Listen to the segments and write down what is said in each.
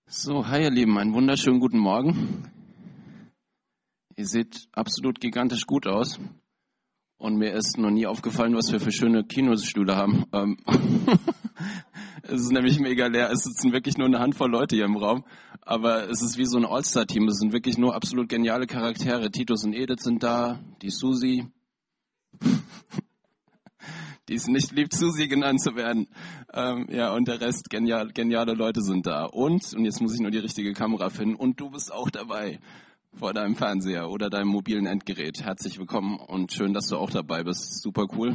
So, hi ihr Lieben, einen wunderschönen guten Morgen. Ihr seht absolut gigantisch gut aus und mir ist noch nie aufgefallen, was wir für schöne Kinostühle haben. Es ist nämlich mega leer, es sitzen wirklich nur eine Handvoll Leute hier im Raum, aber es ist wie so ein All-Star-Team, es sind wirklich nur absolut geniale Charaktere. Titus und Edith sind da, die Susi, die es nicht liebt, Susi genannt zu werden. Und der Rest, geniale Leute sind da. Und jetzt muss ich nur die richtige Kamera finden, und du bist auch dabei vor deinem Fernseher oder deinem mobilen Endgerät. Herzlich willkommen und schön, dass du auch dabei bist. Super cool.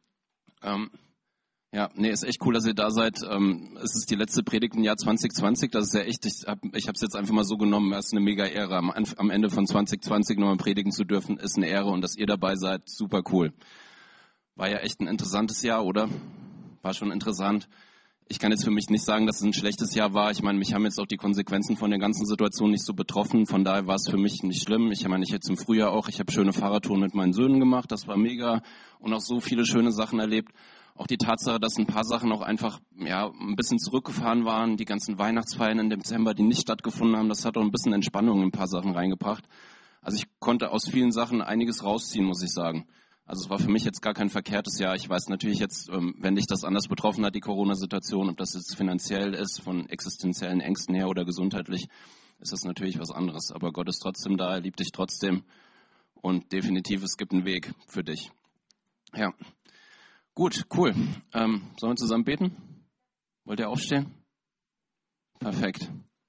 Ist echt cool, dass ihr da seid. Es ist die letzte Predigt im Jahr 2020. Das ist ja echt, ich habe es jetzt einfach mal so genommen, es ist eine mega Ehre. Am Ende von 2020 nochmal predigen zu dürfen, ist eine Ehre, und dass ihr dabei seid, super cool. War ja echt ein interessantes Jahr, oder? War schon interessant. Ich kann jetzt für mich nicht sagen, dass es ein schlechtes Jahr war. Ich meine, mich haben jetzt auch die Konsequenzen von der ganzen Situation nicht so betroffen. Von daher war es für mich nicht schlimm. Ich meine, ich jetzt im Frühjahr auch. Ich habe schöne Fahrradtouren mit meinen Söhnen gemacht. Das war mega. Und auch so viele schöne Sachen erlebt. Auch die Tatsache, dass ein paar Sachen auch einfach ein bisschen zurückgefahren waren. Die ganzen Weihnachtsfeiern im Dezember, die nicht stattgefunden haben, das hat auch ein bisschen Entspannung in ein paar Sachen reingebracht. Also ich konnte aus vielen Sachen einiges rausziehen, muss ich sagen. Also es war für mich jetzt gar kein verkehrtes Jahr. Ich weiß natürlich jetzt, wenn dich das anders betroffen hat, die Corona-Situation, ob das jetzt finanziell ist, von existenziellen Ängsten her oder gesundheitlich, ist das natürlich was anderes. Aber Gott ist trotzdem da, er liebt dich trotzdem, und definitiv, es gibt einen Weg für dich. Ja, gut, cool. Sollen wir zusammen beten? Wollt ihr aufstehen? Perfekt.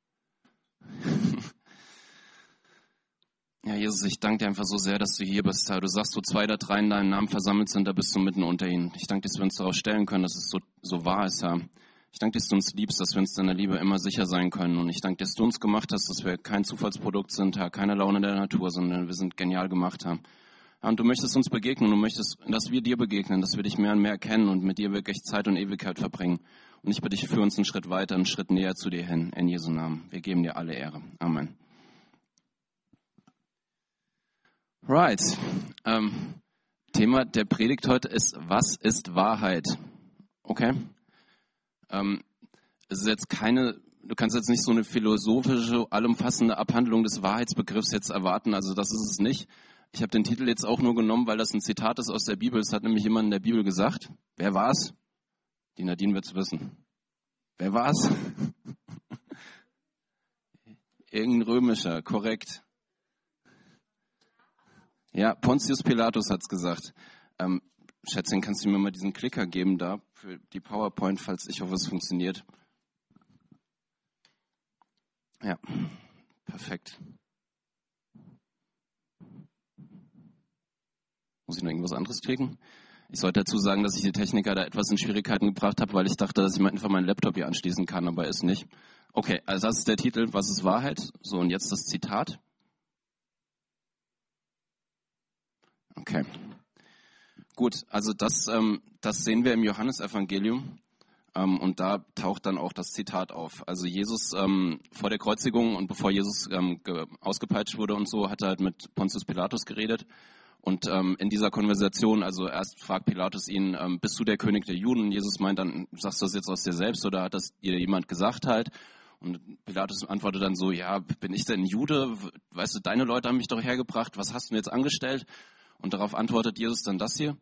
Ja, Jesus, ich danke dir einfach so sehr, dass du hier bist. Du sagst, wo 2 oder 3 in deinem Namen versammelt sind, da bist du mitten unter ihnen. Ich danke dir, dass wir uns darauf stellen können, dass es so wahr ist, Herr. Ich danke dir, dass du uns liebst, dass wir uns deiner Liebe immer sicher sein können. Und ich danke dir, dass du uns gemacht hast, dass wir kein Zufallsprodukt sind, Herr, keine Laune der Natur, sondern wir sind genial gemacht, Herr. Und du möchtest uns begegnen, du möchtest, dass wir dir begegnen, dass wir dich mehr und mehr kennen und mit dir wirklich Zeit und Ewigkeit verbringen. Und ich bitte dich, für uns einen Schritt weiter, einen Schritt näher zu dir hin, in Jesu Namen. Wir geben dir alle Ehre. Amen. Right. Thema der Predigt heute ist: Was ist Wahrheit? Okay. Es ist jetzt du kannst jetzt nicht so eine philosophische, allumfassende Abhandlung des Wahrheitsbegriffs jetzt erwarten. Also das ist es nicht. Ich habe den Titel jetzt auch nur genommen, weil das ein Zitat ist aus der Bibel. Es hat nämlich jemand in der Bibel gesagt. Wer war's? Die Nadine wird's wissen. Wer war's? Irgendein Römischer, korrekt. Ja, Pontius Pilatus hat's gesagt. Schätzchen, kannst du mir mal diesen Klicker geben da für die PowerPoint, falls ich hoffe, es funktioniert. Ja, perfekt. Muss ich noch irgendwas anderes klicken? Ich sollte dazu sagen, dass ich die Techniker da etwas in Schwierigkeiten gebracht habe, weil ich dachte, dass ich einfach meinen Laptop hier anschließen kann, aber ist nicht. Okay, also das ist der Titel, was ist Wahrheit? So, und jetzt das Zitat. Okay, gut, also das sehen wir im Johannesevangelium, und da taucht dann auch das Zitat auf. Also Jesus vor der Kreuzigung und bevor Jesus ausgepeitscht wurde und so, hat er halt mit Pontius Pilatus geredet, und in dieser Konversation, also erst fragt Pilatus ihn, bist du der König der Juden? Und Jesus meint dann, sagst du das jetzt aus dir selbst oder hat das dir jemand gesagt halt? Und Pilatus antwortet dann so, ja, bin ich denn Jude? Weißt du, deine Leute haben mich doch hergebracht, was hast du denn jetzt angestellt? Und darauf antwortet Jesus dann das hier.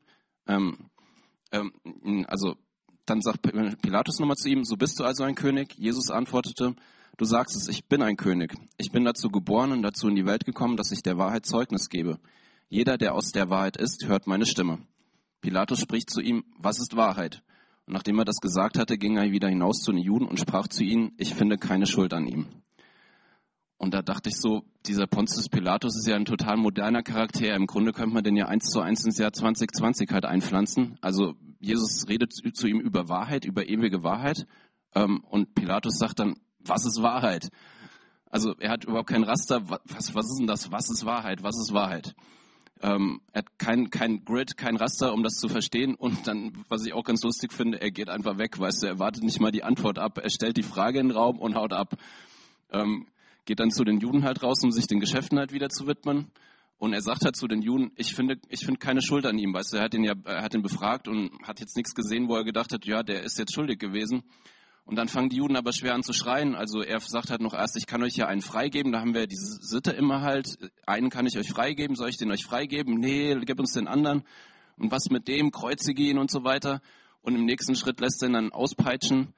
Also dann sagt Pilatus nochmal zu ihm, so bist du also ein König? Jesus antwortete, du sagst es, ich bin ein König. Ich bin dazu geboren und dazu in die Welt gekommen, dass ich der Wahrheit Zeugnis gebe. Jeder, der aus der Wahrheit ist, hört meine Stimme. Pilatus spricht zu ihm, was ist Wahrheit? Und nachdem er das gesagt hatte, ging er wieder hinaus zu den Juden und sprach zu ihnen, ich finde keine Schuld an ihm. Und da dachte ich so, dieser Pontius Pilatus ist ja ein total moderner Charakter. Im Grunde könnte man den ja 1:1 ins Jahr 2020 halt einpflanzen. Also Jesus redet zu ihm über Wahrheit, über ewige Wahrheit. Und Pilatus sagt dann, was ist Wahrheit? Also er hat überhaupt kein Raster. Was ist denn das? Was ist Wahrheit? Was ist Wahrheit? Er hat kein Grid, kein Raster, um das zu verstehen. Und dann, was ich auch ganz lustig finde, er geht einfach weg. Weißt du, er wartet nicht mal die Antwort ab. Er stellt die Frage in den Raum und haut ab. Geht dann zu den Juden halt raus, um sich den Geschäften halt wieder zu widmen. Und er sagt halt zu den Juden, ich finde keine Schuld an ihm. Weißt du, er hat ihn befragt und hat jetzt nichts gesehen, wo er gedacht hat, ja, der ist jetzt schuldig gewesen. Und dann fangen die Juden aber schwer an zu schreien. Also er sagt halt noch erst, ich kann euch ja einen freigeben. Da haben wir diese Sitte immer halt. Einen kann ich euch freigeben. Soll ich den euch freigeben? Nee, gib uns den anderen. Und was mit dem? Kreuzige ihn und so weiter. Und im nächsten Schritt lässt er ihn dann auspeitschen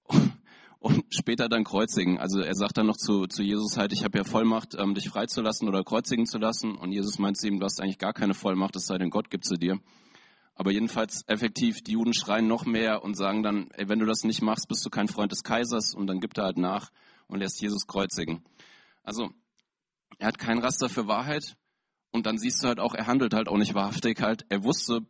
und später dann kreuzigen. Also er sagt dann noch zu Jesus halt, ich habe ja Vollmacht, dich freizulassen oder kreuzigen zu lassen. Und Jesus meint zu ihm, du hast eigentlich gar keine Vollmacht, es sei denn, Gott gibt sie dir. Aber jedenfalls effektiv, die Juden schreien noch mehr und sagen dann, ey, wenn du das nicht machst, bist du kein Freund des Kaisers. Und dann gibt er halt nach und lässt Jesus kreuzigen. Also er hat kein Raster für Wahrheit. Und dann siehst du halt auch, er handelt halt auch nicht wahrhaftig halt. Er wusste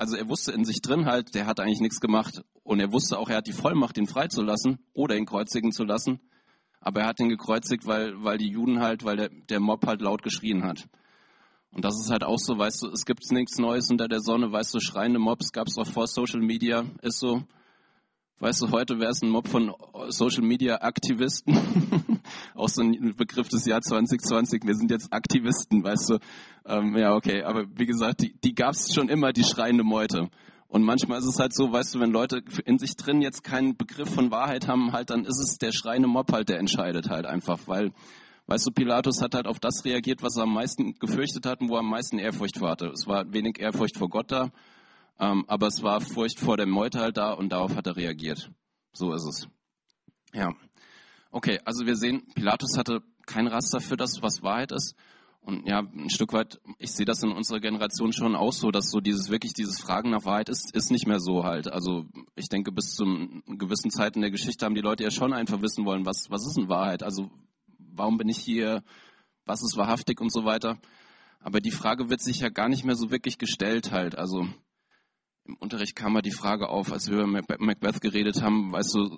in sich drin halt, der hat eigentlich nichts gemacht. Und er wusste auch, er hat die Vollmacht, ihn freizulassen oder ihn kreuzigen zu lassen. Aber er hat ihn gekreuzigt, weil die Juden halt, weil der Mob halt laut geschrien hat. Und das ist halt auch so, weißt du, es gibt nichts Neues unter der Sonne, weißt du, schreiende Mobs gab es auch vor Social Media, ist so. Weißt du, heute wäre es ein Mob von Social Media Aktivisten. Auch so ein Begriff des Jahr 2020. Wir sind jetzt Aktivisten, weißt du. Ja, okay. Aber wie gesagt, die gab es schon immer, die schreiende Meute. Und manchmal ist es halt so, weißt du, wenn Leute in sich drin jetzt keinen Begriff von Wahrheit haben, halt, dann ist es der schreiende Mob halt, der entscheidet halt einfach. Weil, weißt du, Pilatus hat halt auf das reagiert, was er am meisten gefürchtet hat und wo er am meisten Ehrfurcht hatte. Es war wenig Ehrfurcht vor Gott da. Aber es war Furcht vor der Meute halt da und darauf hat er reagiert. So ist es. Ja. Okay, also wir sehen, Pilatus hatte kein Raster für das, was Wahrheit ist. Und ja, ein Stück weit, ich sehe das in unserer Generation schon auch so, dass so dieses Fragen nach Wahrheit ist nicht mehr so halt. Also ich denke, bis zu gewissen Zeiten der Geschichte haben die Leute ja schon einfach wissen wollen, was ist denn Wahrheit? Also warum bin ich hier? Was ist wahrhaftig und so weiter? Aber die Frage wird sich ja gar nicht mehr so wirklich gestellt halt. Also im Unterricht kam mal die Frage auf, als wir über Macbeth geredet haben, weißt du,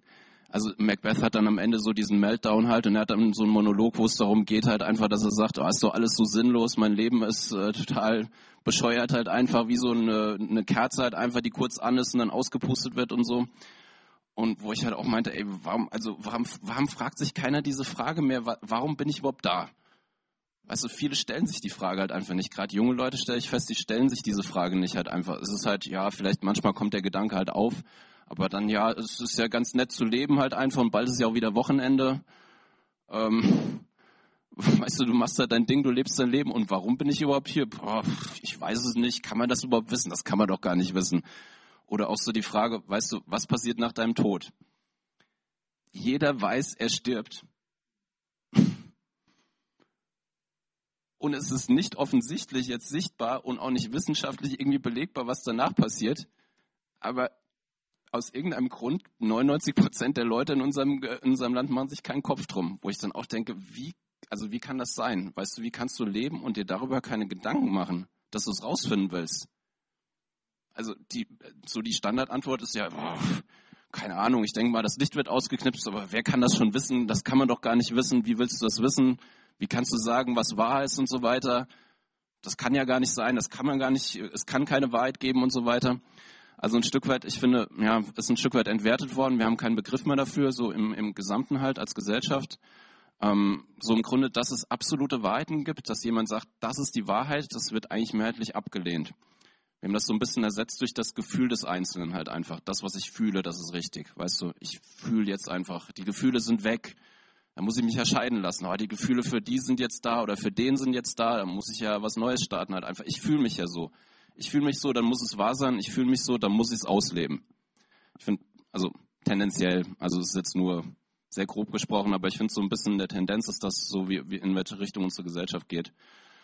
also Macbeth hat dann am Ende so diesen Meltdown halt und er hat dann so einen Monolog, wo es darum geht halt einfach, dass er sagt, oh, ist doch alles so sinnlos, mein Leben ist total bescheuert halt einfach, wie so eine Kerze halt einfach, die kurz an ist und dann ausgepustet wird und so. Und wo ich halt auch meinte, ey, warum fragt sich keiner diese Frage mehr, warum bin ich überhaupt da? Weißt du, viele stellen sich die Frage halt einfach nicht. Gerade junge Leute stelle ich fest, die stellen sich diese Frage nicht halt einfach. Es ist halt, ja, vielleicht manchmal kommt der Gedanke halt auf, aber dann, ja, es ist ja ganz nett zu leben halt einfach und bald ist ja auch wieder Wochenende. Weißt du, du machst halt dein Ding, du lebst dein Leben und warum bin ich überhaupt hier? Boah, ich weiß es nicht. Kann man das überhaupt wissen? Das kann man doch gar nicht wissen. Oder auch so die Frage, weißt du, was passiert nach deinem Tod? Jeder weiß, er stirbt. Und es ist nicht offensichtlich jetzt sichtbar und auch nicht wissenschaftlich irgendwie belegbar, was danach passiert. Aber aus irgendeinem Grund, 99% der Leute in unserem Land machen sich keinen Kopf drum. Wo ich dann auch denke, wie kann das sein? Weißt du, wie kannst du leben und dir darüber keine Gedanken machen, dass du es rausfinden willst? Also die Standardantwort ist ja, keine Ahnung, ich denke mal, das Licht wird ausgeknipst, aber wer kann das schon wissen? Das kann man doch gar nicht wissen. Wie willst du das wissen? Wie kannst du sagen, was wahr ist und so weiter? Das kann ja gar nicht sein, das kann man gar nicht, es kann keine Wahrheit geben und so weiter. Also ein Stück weit, ich finde, ja, ist ein Stück weit entwertet worden. Wir haben keinen Begriff mehr dafür, so im Gesamten halt als Gesellschaft. So im Grunde, dass es absolute Wahrheiten gibt, dass jemand sagt, das ist die Wahrheit, das wird eigentlich mehrheitlich abgelehnt. Wir haben das so ein bisschen ersetzt durch das Gefühl des Einzelnen halt einfach. Das, was ich fühle, das ist richtig. Weißt du, ich fühle jetzt einfach, die Gefühle sind weg. Da muss ich mich ja scheiden lassen. Aber die Gefühle für die sind jetzt da oder für den sind jetzt da. Da muss ich ja was Neues starten halt einfach. Ich fühle mich ja so. Ich fühle mich so, dann muss es wahr sein. Ich fühle mich so, dann muss ich es ausleben. Ich finde, also tendenziell, also es ist jetzt nur sehr grob gesprochen, aber ich finde so ein bisschen der Tendenz ist das so, wie in welche Richtung unsere Gesellschaft geht.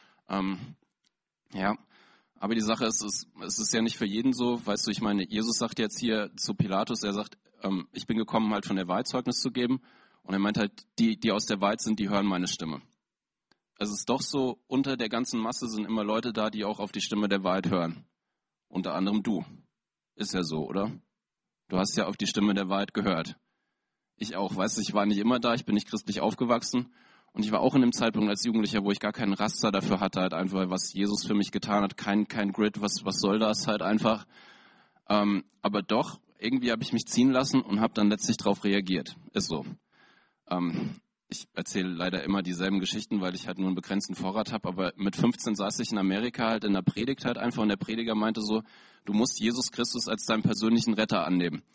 Ja, aber die Sache ist, es ist ja nicht für jeden so. Weißt du, ich meine, Jesus sagt jetzt hier zu Pilatus, er sagt, ich bin gekommen, halt von der Wahrheit Zeugnis zu geben. Und er meint halt, die aus der Wahrheit sind, die hören meine Stimme. Es ist doch so, unter der ganzen Masse sind immer Leute da, die auch auf die Stimme der Wahrheit hören. Unter anderem du. Ist ja so, oder? Du hast ja auf die Stimme der Wahrheit gehört. Ich auch, weißt du, ich war nicht immer da, ich bin nicht christlich aufgewachsen. Und ich war auch in dem Zeitpunkt als Jugendlicher, wo ich gar keinen Raster dafür hatte, halt einfach, was Jesus für mich getan hat. Kein Grid, was soll das halt einfach. Aber doch, irgendwie habe ich mich ziehen lassen und habe dann letztlich darauf reagiert. Ist so. Ich erzähle leider immer dieselben Geschichten, weil ich halt nur einen begrenzten Vorrat habe, aber mit 15 saß ich in Amerika halt in der Predigt halt einfach und der Prediger meinte so, du musst Jesus Christus als deinen persönlichen Retter annehmen.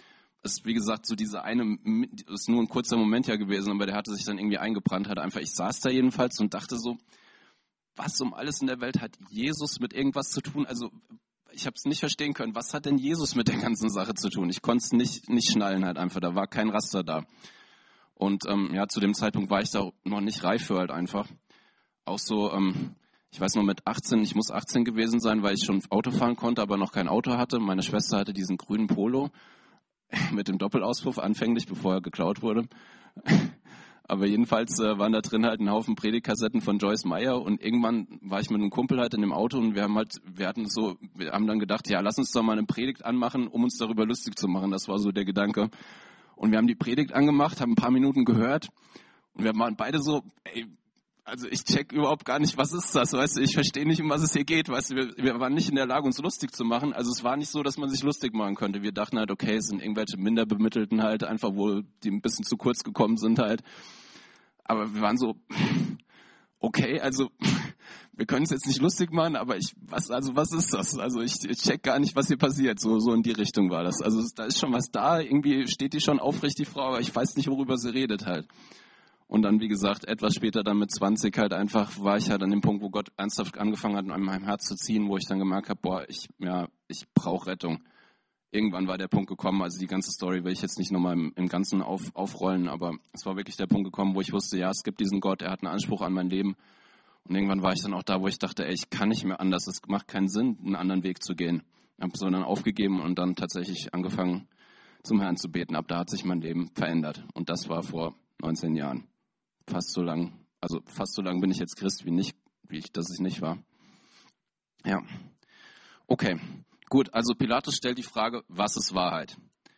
ist, wie gesagt, so diese eine, ist nur ein kurzer Moment ja gewesen, aber der hatte sich dann irgendwie eingebrannt, ich saß da jedenfalls und dachte so, was um alles in der Welt hat Jesus mit irgendwas zu tun? Also ich habe es nicht verstehen können. Was hat denn Jesus mit der ganzen Sache zu tun? Ich konnte es nicht schnallen halt einfach. Da war kein Raster da. Und zu dem Zeitpunkt war ich da noch nicht reif für halt einfach. Auch so, ich weiß noch mit 18, ich muss 18 gewesen sein, weil ich schon Auto fahren konnte, aber noch kein Auto hatte. Meine Schwester hatte diesen grünen Polo mit dem Doppelauspuff anfänglich, bevor er geklaut wurde. Aber jedenfalls waren da drin halt ein Haufen Predigtkassetten von Joyce Meyer und irgendwann war ich mit einem Kumpel halt in dem Auto und wir haben dann gedacht, ja, lass uns doch mal eine Predigt anmachen, um uns darüber lustig zu machen. Das war so der Gedanke. Und wir haben die Predigt angemacht, haben ein paar Minuten gehört und wir waren beide so, ey, also ich check überhaupt gar nicht, was ist das, weißt du, ich verstehe nicht, um was es hier geht, weißt du, wir waren nicht in der Lage, uns lustig zu machen, also es war nicht so, dass man sich lustig machen könnte. Wir dachten halt, okay, es sind irgendwelche Minderbemittelten halt, einfach wohl, die ein bisschen zu kurz gekommen sind halt. Aber wir waren so, okay, also wir können es jetzt nicht lustig machen, aber was ist das? Also ich check gar nicht, was hier passiert, so in die Richtung war das. Also da ist schon was da, irgendwie steht die schon aufrecht, die Frau, aber ich weiß nicht, worüber sie redet halt. Und dann, wie gesagt, etwas später dann mit 20 halt einfach, war ich halt an dem Punkt, wo Gott ernsthaft angefangen hat, an meinem Herz zu ziehen, wo ich dann gemerkt habe, ich brauche Rettung. Irgendwann war der Punkt gekommen, also die ganze Story will ich jetzt nicht nochmal im Ganzen aufrollen, aber es war wirklich der Punkt gekommen, wo ich wusste, ja, es gibt diesen Gott, er hat einen Anspruch an mein Leben. Und irgendwann war ich dann auch da, wo ich dachte, ich kann nicht mehr anders, es macht keinen Sinn, einen anderen Weg zu gehen. Ich habe so dann aufgegeben und dann tatsächlich angefangen, zum Herrn zu beten. Ab da hat sich mein Leben verändert. Und das war vor 19 Jahren. Fast so lang bin ich jetzt Christ, wie ich das nicht war. Ja. Okay. Gut, also Pilatus stellt die Frage, was ist Wahrheit?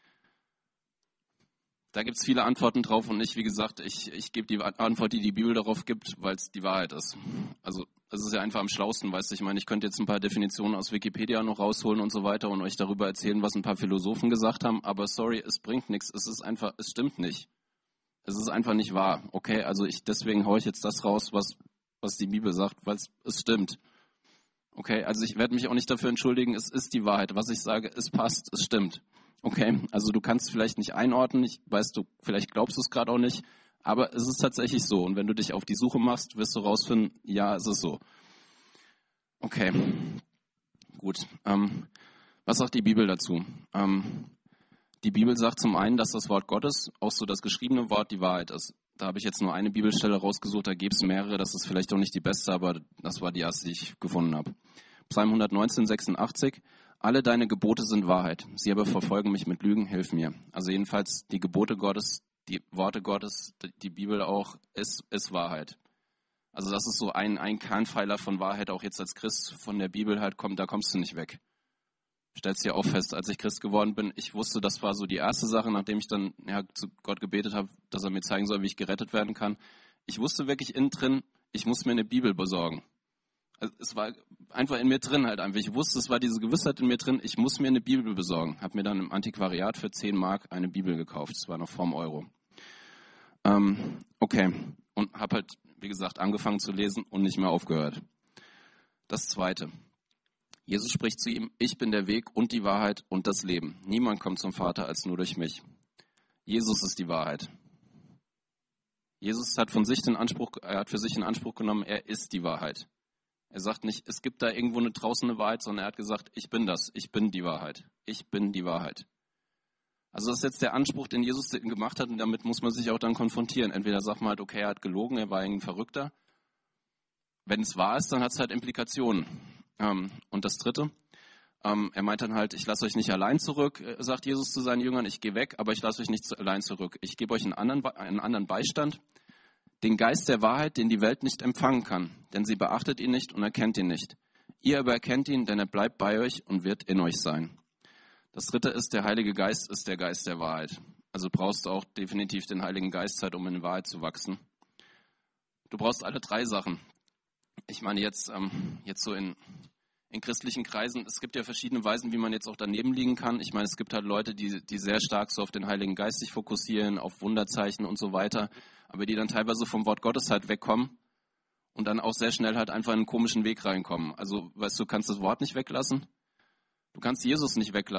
Da gibt es viele Antworten drauf und wie gesagt, ich gebe die Antwort, die die Bibel darauf gibt, weil es die Wahrheit ist. Also es ist ja einfach am schlausten, weißt du, ich meine, ich könnte jetzt ein paar Definitionen aus Wikipedia noch rausholen und so weiter und euch darüber erzählen, was ein paar Philosophen gesagt haben, aber sorry, es bringt nichts, es stimmt nicht. Es ist einfach nicht wahr. Okay, also deswegen haue ich jetzt das raus, was die Bibel sagt, weil es stimmt. Okay, also ich werde mich auch nicht dafür entschuldigen, es ist die Wahrheit. Was ich sage, es passt, es stimmt. Okay, also du kannst vielleicht nicht einordnen, vielleicht glaubst du es gerade auch nicht, aber es ist tatsächlich so. Und wenn du dich auf die Suche machst, wirst du rausfinden, ja, es ist so. Okay, gut. Was sagt die Bibel dazu? Die Bibel sagt zum einen, dass das Wort Gottes, auch so das geschriebene Wort, die Wahrheit ist. Da habe ich jetzt nur eine Bibelstelle rausgesucht, da gäbe es mehrere, das ist vielleicht auch nicht die beste, aber das war die erste, die ich gefunden habe. Psalm 119, 86, alle deine Gebote sind Wahrheit, sie aber verfolgen mich mit Lügen, hilf mir. Also jedenfalls die Gebote Gottes, die Worte Gottes, die Bibel auch, ist Wahrheit. Also das ist so ein Kernpfeiler von Wahrheit, auch jetzt als Christ von der Bibel halt kommt, da kommst du nicht weg. Stellst dir auch fest, als ich Christ geworden bin, ich wusste, das war so die erste Sache, nachdem ich dann zu Gott gebetet habe, dass er mir zeigen soll, wie ich gerettet werden kann. Ich wusste wirklich innen drin, ich muss mir eine Bibel besorgen. Also es war einfach in mir drin halt einfach. Ich wusste, es war diese Gewissheit in mir drin, ich muss mir eine Bibel besorgen. Habe mir dann im Antiquariat für 10 Mark eine Bibel gekauft. Das war noch vorm Euro. Okay. Und habe halt, wie gesagt, angefangen zu lesen und nicht mehr aufgehört. Das Zweite. Jesus spricht zu ihm, ich bin der Weg und die Wahrheit und das Leben. Niemand kommt zum Vater als nur durch mich. Jesus ist die Wahrheit. Jesus hat für sich in Anspruch genommen, er ist die Wahrheit. Er sagt nicht, es gibt da irgendwo draußen eine Wahrheit, sondern er hat gesagt, ich bin das, ich bin die Wahrheit. Ich bin die Wahrheit. Also das ist jetzt der Anspruch, den Jesus gemacht hat und damit muss man sich auch dann konfrontieren. Entweder sagt man halt, okay, er hat gelogen, er war ein Verrückter. Wenn es wahr ist, dann hat es halt Implikationen. Und das Dritte, er meint dann halt, ich lasse euch nicht allein zurück, sagt Jesus zu seinen Jüngern, ich gehe weg, aber ich lasse euch nicht allein zurück. Ich gebe euch einen anderen Beistand, den Geist der Wahrheit, den die Welt nicht empfangen kann, denn sie beachtet ihn nicht und erkennt ihn nicht. Ihr aber erkennt ihn, denn er bleibt bei euch und wird in euch sein. Das Dritte ist, der Heilige Geist ist der Geist der Wahrheit. Also brauchst du auch definitiv den Heiligen Geist halt, um in Wahrheit zu wachsen. Du brauchst alle 3 Sachen. Ich meine jetzt so in christlichen Kreisen, es gibt ja verschiedene Weisen, wie man jetzt auch daneben liegen kann. Ich meine, es gibt halt Leute, die sehr stark so auf den Heiligen Geist sich fokussieren, auf Wunderzeichen und so weiter, aber die dann teilweise vom Wort Gottes halt wegkommen und dann auch sehr schnell halt einfach in einen komischen Weg reinkommen. Also, weißt du, kannst das Wort nicht weglassen, du kannst Jesus nicht weglassen.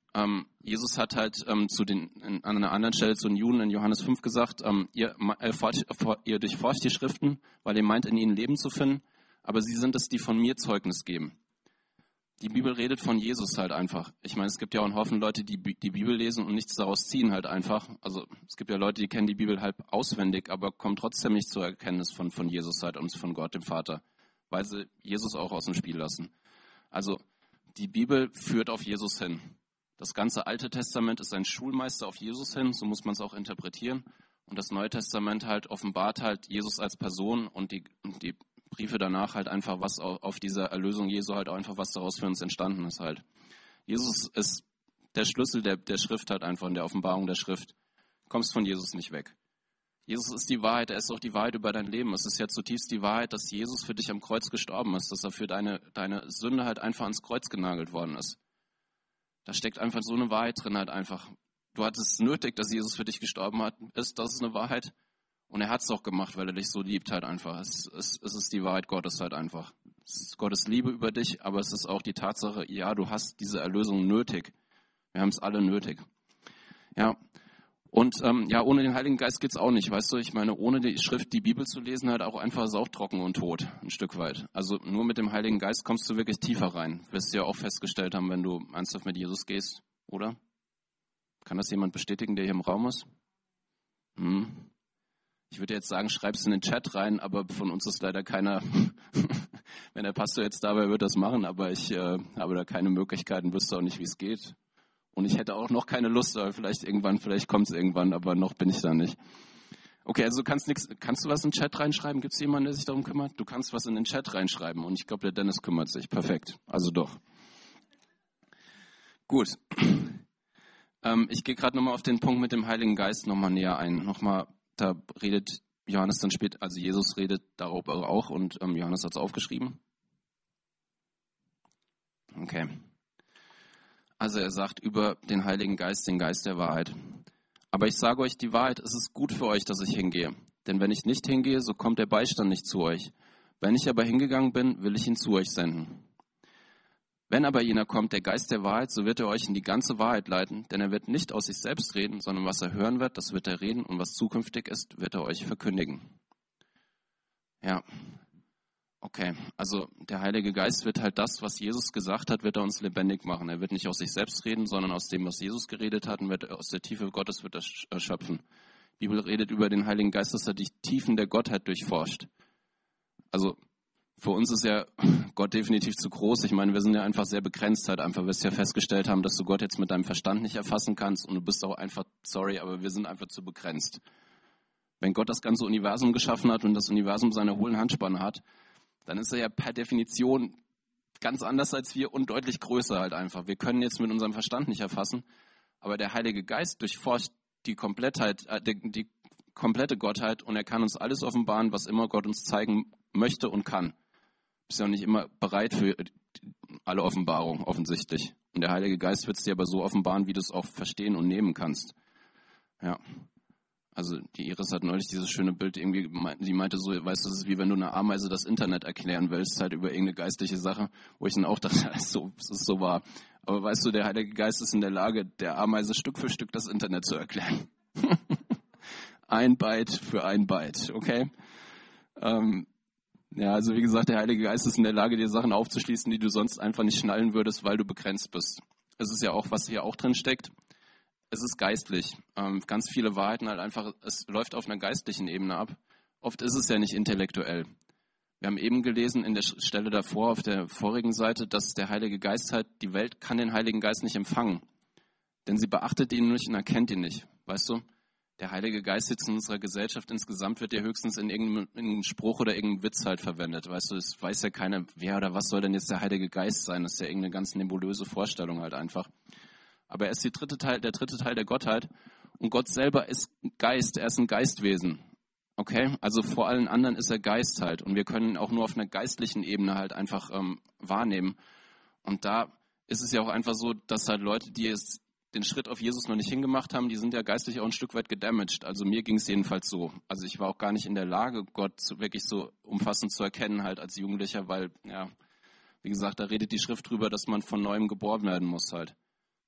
Jesus hat halt an einer anderen Stelle zu den Juden in Johannes 5 gesagt, ihr durchforscht die Schriften, weil ihr meint, in ihnen Leben zu finden, aber sie sind es, die von mir Zeugnis geben. Die Bibel redet von Jesus halt einfach. Ich meine, es gibt ja auch einen Haufen Leute, die die Bibel lesen und nichts daraus ziehen halt einfach. Also es gibt ja Leute, die kennen die Bibel halb auswendig, aber kommen trotzdem nicht zur Erkenntnis von Jesus halt und von Gott, dem Vater, weil sie Jesus auch aus dem Spiel lassen. Also die Bibel führt auf Jesus hin. Das ganze Alte Testament ist ein Schulmeister auf Jesus hin, so muss man es auch interpretieren. Und das Neue Testament halt offenbart halt Jesus als Person und die Briefe danach halt einfach, was auf dieser Erlösung Jesu halt auch einfach, was daraus für uns entstanden ist halt. Jesus ist der Schlüssel der Schrift halt einfach, in der Offenbarung der Schrift. Du kommst von Jesus nicht weg. Jesus ist die Wahrheit, er ist auch die Wahrheit über dein Leben. Es ist ja zutiefst die Wahrheit, dass Jesus für dich am Kreuz gestorben ist, dass er für deine Sünde halt einfach ans Kreuz genagelt worden ist. Da steckt einfach so eine Wahrheit drin halt einfach. Du hattest es nötig, dass Jesus für dich gestorben ist, das ist eine Wahrheit. Und er hat es auch gemacht, weil er dich so liebt halt einfach. Es ist die Wahrheit Gottes halt einfach. Es ist Gottes Liebe über dich, aber es ist auch die Tatsache, ja, du hast diese Erlösung nötig. Wir haben es alle nötig. Ja, und ohne den Heiligen Geist geht's auch nicht, weißt du? Ich meine, ohne die Schrift, die Bibel zu lesen, halt auch einfach ist auch trocken und tot, ein Stück weit. Also nur mit dem Heiligen Geist kommst du wirklich tiefer rein. Wirst du ja auch festgestellt haben, wenn du ernsthaft mit Jesus gehst, oder? Kann das jemand bestätigen, der hier im Raum ist? Ich würde jetzt sagen, schreib's in den Chat rein, aber von uns ist leider keiner. Wenn der Pastor jetzt dabei wird, das machen, aber ich habe da keine Möglichkeiten, wüsste auch nicht, wie es geht. Und ich hätte auch noch keine Lust, aber vielleicht kommt es irgendwann, aber noch bin ich da nicht. Okay, also kannst du was in den Chat reinschreiben? Gibt es jemanden, der sich darum kümmert? Du kannst was in den Chat reinschreiben und ich glaube, der Dennis kümmert sich. Perfekt, also doch. Gut. Ich gehe gerade nochmal auf den Punkt mit dem Heiligen Geist nochmal näher ein. Da redet Johannes dann später, also Jesus redet darüber auch und Johannes hat es aufgeschrieben. Okay. Also er sagt über den Heiligen Geist, den Geist der Wahrheit. Aber ich sage euch die Wahrheit, es ist gut für euch, dass ich hingehe. Denn wenn ich nicht hingehe, so kommt der Beistand nicht zu euch. Wenn ich aber hingegangen bin, will ich ihn zu euch senden. Wenn aber jener kommt, der Geist der Wahrheit, so wird er euch in die ganze Wahrheit leiten, denn er wird nicht aus sich selbst reden, sondern was er hören wird, das wird er reden und was zukünftig ist, wird er euch verkündigen. Ja, okay, also der Heilige Geist wird halt das, was Jesus gesagt hat, wird er uns lebendig machen. Er wird nicht aus sich selbst reden, sondern aus dem, was Jesus geredet hat und wird aus der Tiefe Gottes wird er erschöpfen. Die Bibel redet über den Heiligen Geist, dass er die Tiefen der Gottheit durchforscht. Also für uns ist ja Gott definitiv zu groß. Ich meine, wir sind ja einfach sehr begrenzt halt einfach. Wirst ja festgestellt haben, dass du Gott jetzt mit deinem Verstand nicht erfassen kannst und du bist auch einfach, sorry, aber wir sind einfach zu begrenzt. Wenn Gott das ganze Universum geschaffen hat und das Universum seine hohlen Handspanne hat, dann ist er ja per Definition ganz anders als wir und deutlich größer halt einfach. Wir können jetzt mit unserem Verstand nicht erfassen, aber der Heilige Geist durchforscht die Komplettheit, die komplette Gottheit und er kann uns alles offenbaren, was immer Gott uns zeigen möchte und kann. Bist ja auch nicht immer bereit für alle Offenbarungen, offensichtlich. Und der Heilige Geist wird es dir aber so offenbaren, wie du es auch verstehen und nehmen kannst. Ja. Also die Iris hat neulich dieses schöne Bild irgendwie, die meinte so, weißt du, das ist wie wenn du einer Ameise das Internet erklären willst, halt über irgendeine geistliche Sache, wo ich dann auch dachte, es ist so wahr. Aber weißt du, der Heilige Geist ist in der Lage, der Ameise Stück für Stück das Internet zu erklären. Ein Byte für ein Byte, okay? Ja, also wie gesagt, der Heilige Geist ist in der Lage, dir Sachen aufzuschließen, die du sonst einfach nicht schnallen würdest, weil du begrenzt bist. Es ist ja auch, was hier auch drin steckt. Es ist geistlich. Ganz viele Wahrheiten halt einfach, es läuft auf einer geistlichen Ebene ab. Oft ist es ja nicht intellektuell. Wir haben eben gelesen in der Stelle davor, auf der vorigen Seite, dass der Heilige Geist halt, die Welt kann den Heiligen Geist nicht empfangen. Denn sie beachtet ihn nicht und erkennt ihn nicht. Weißt du? Der Heilige Geist sitzt in unserer Gesellschaft, insgesamt wird ja höchstens in irgendeinem Spruch oder irgendeinem Witz halt verwendet. Weißt du, es weiß ja keiner, wer oder was soll denn jetzt der Heilige Geist sein? Das ist ja irgendeine ganz nebulöse Vorstellung halt einfach. Aber er ist der dritte Teil der Gottheit und Gott selber ist Geist, er ist ein Geistwesen. Okay, also vor allen anderen ist er Geist halt und wir können ihn auch nur auf einer geistlichen Ebene halt einfach wahrnehmen. Und da ist es ja auch einfach so, dass halt Leute, die jetzt den Schritt auf Jesus noch nicht hingemacht haben, die sind ja geistlich auch ein Stück weit gedamaged. Also mir ging es jedenfalls so. Also ich war auch gar nicht in der Lage, Gott wirklich so umfassend zu erkennen halt als Jugendlicher, weil, ja, wie gesagt, da redet die Schrift drüber, dass man von Neuem geboren werden muss halt.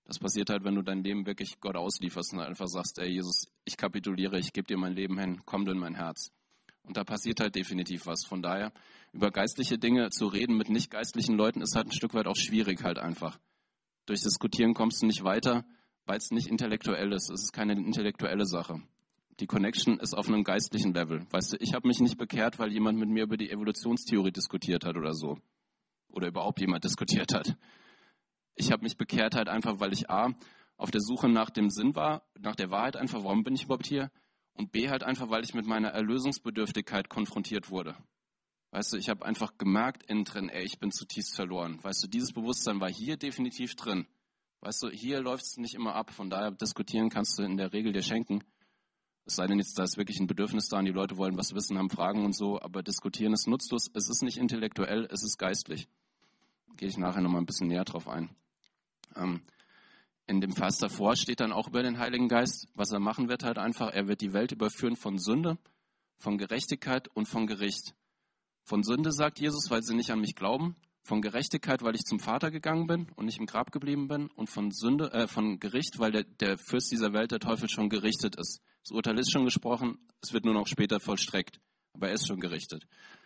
Das passiert halt, wenn du dein Leben wirklich Gott auslieferst und einfach sagst, ey Jesus, ich kapituliere, ich gebe dir mein Leben hin, komm du in mein Herz. Und da passiert halt definitiv was. Von daher, über geistliche Dinge zu reden mit nicht geistlichen Leuten ist halt ein Stück weit auch schwierig halt einfach. Durch Diskutieren kommst du nicht weiter, weil es nicht intellektuell ist. Es ist keine intellektuelle Sache. Die Connection ist auf einem geistlichen Level. Weißt du, ich habe mich nicht bekehrt, weil jemand mit mir über die Evolutionstheorie diskutiert hat oder so. Oder überhaupt jemand diskutiert hat. Ich habe mich bekehrt halt einfach, weil ich A, auf der Suche nach dem Sinn war, nach der Wahrheit einfach, warum bin ich überhaupt hier? Und B, halt einfach, weil ich mit meiner Erlösungsbedürftigkeit konfrontiert wurde. Weißt du, ich habe einfach gemerkt innen drin, ey, ich bin zutiefst verloren. Weißt du, dieses Bewusstsein war hier definitiv drin. Weißt du, hier läuft es nicht immer ab. Von daher diskutieren kannst du in der Regel dir schenken. Es sei denn jetzt, da ist wirklich ein Bedürfnis da und die Leute wollen was wissen, haben Fragen und so. Aber diskutieren ist nutzlos. Es ist nicht intellektuell, es ist geistlich. Gehe ich nachher nochmal ein bisschen näher drauf ein. In dem Vers davor steht dann auch über den Heiligen Geist, was er machen wird halt einfach. Er wird die Welt überführen von Sünde, von Gerechtigkeit und von Gericht. Von Sünde, sagt Jesus, weil sie nicht an mich glauben. Von Gerechtigkeit, weil ich zum Vater gegangen bin und nicht im Grab geblieben bin. Und von Gericht, weil der Fürst dieser Welt, der Teufel, schon gerichtet ist. Das Urteil ist schon gesprochen, es wird nur noch später vollstreckt. Aber er ist schon gerichtet.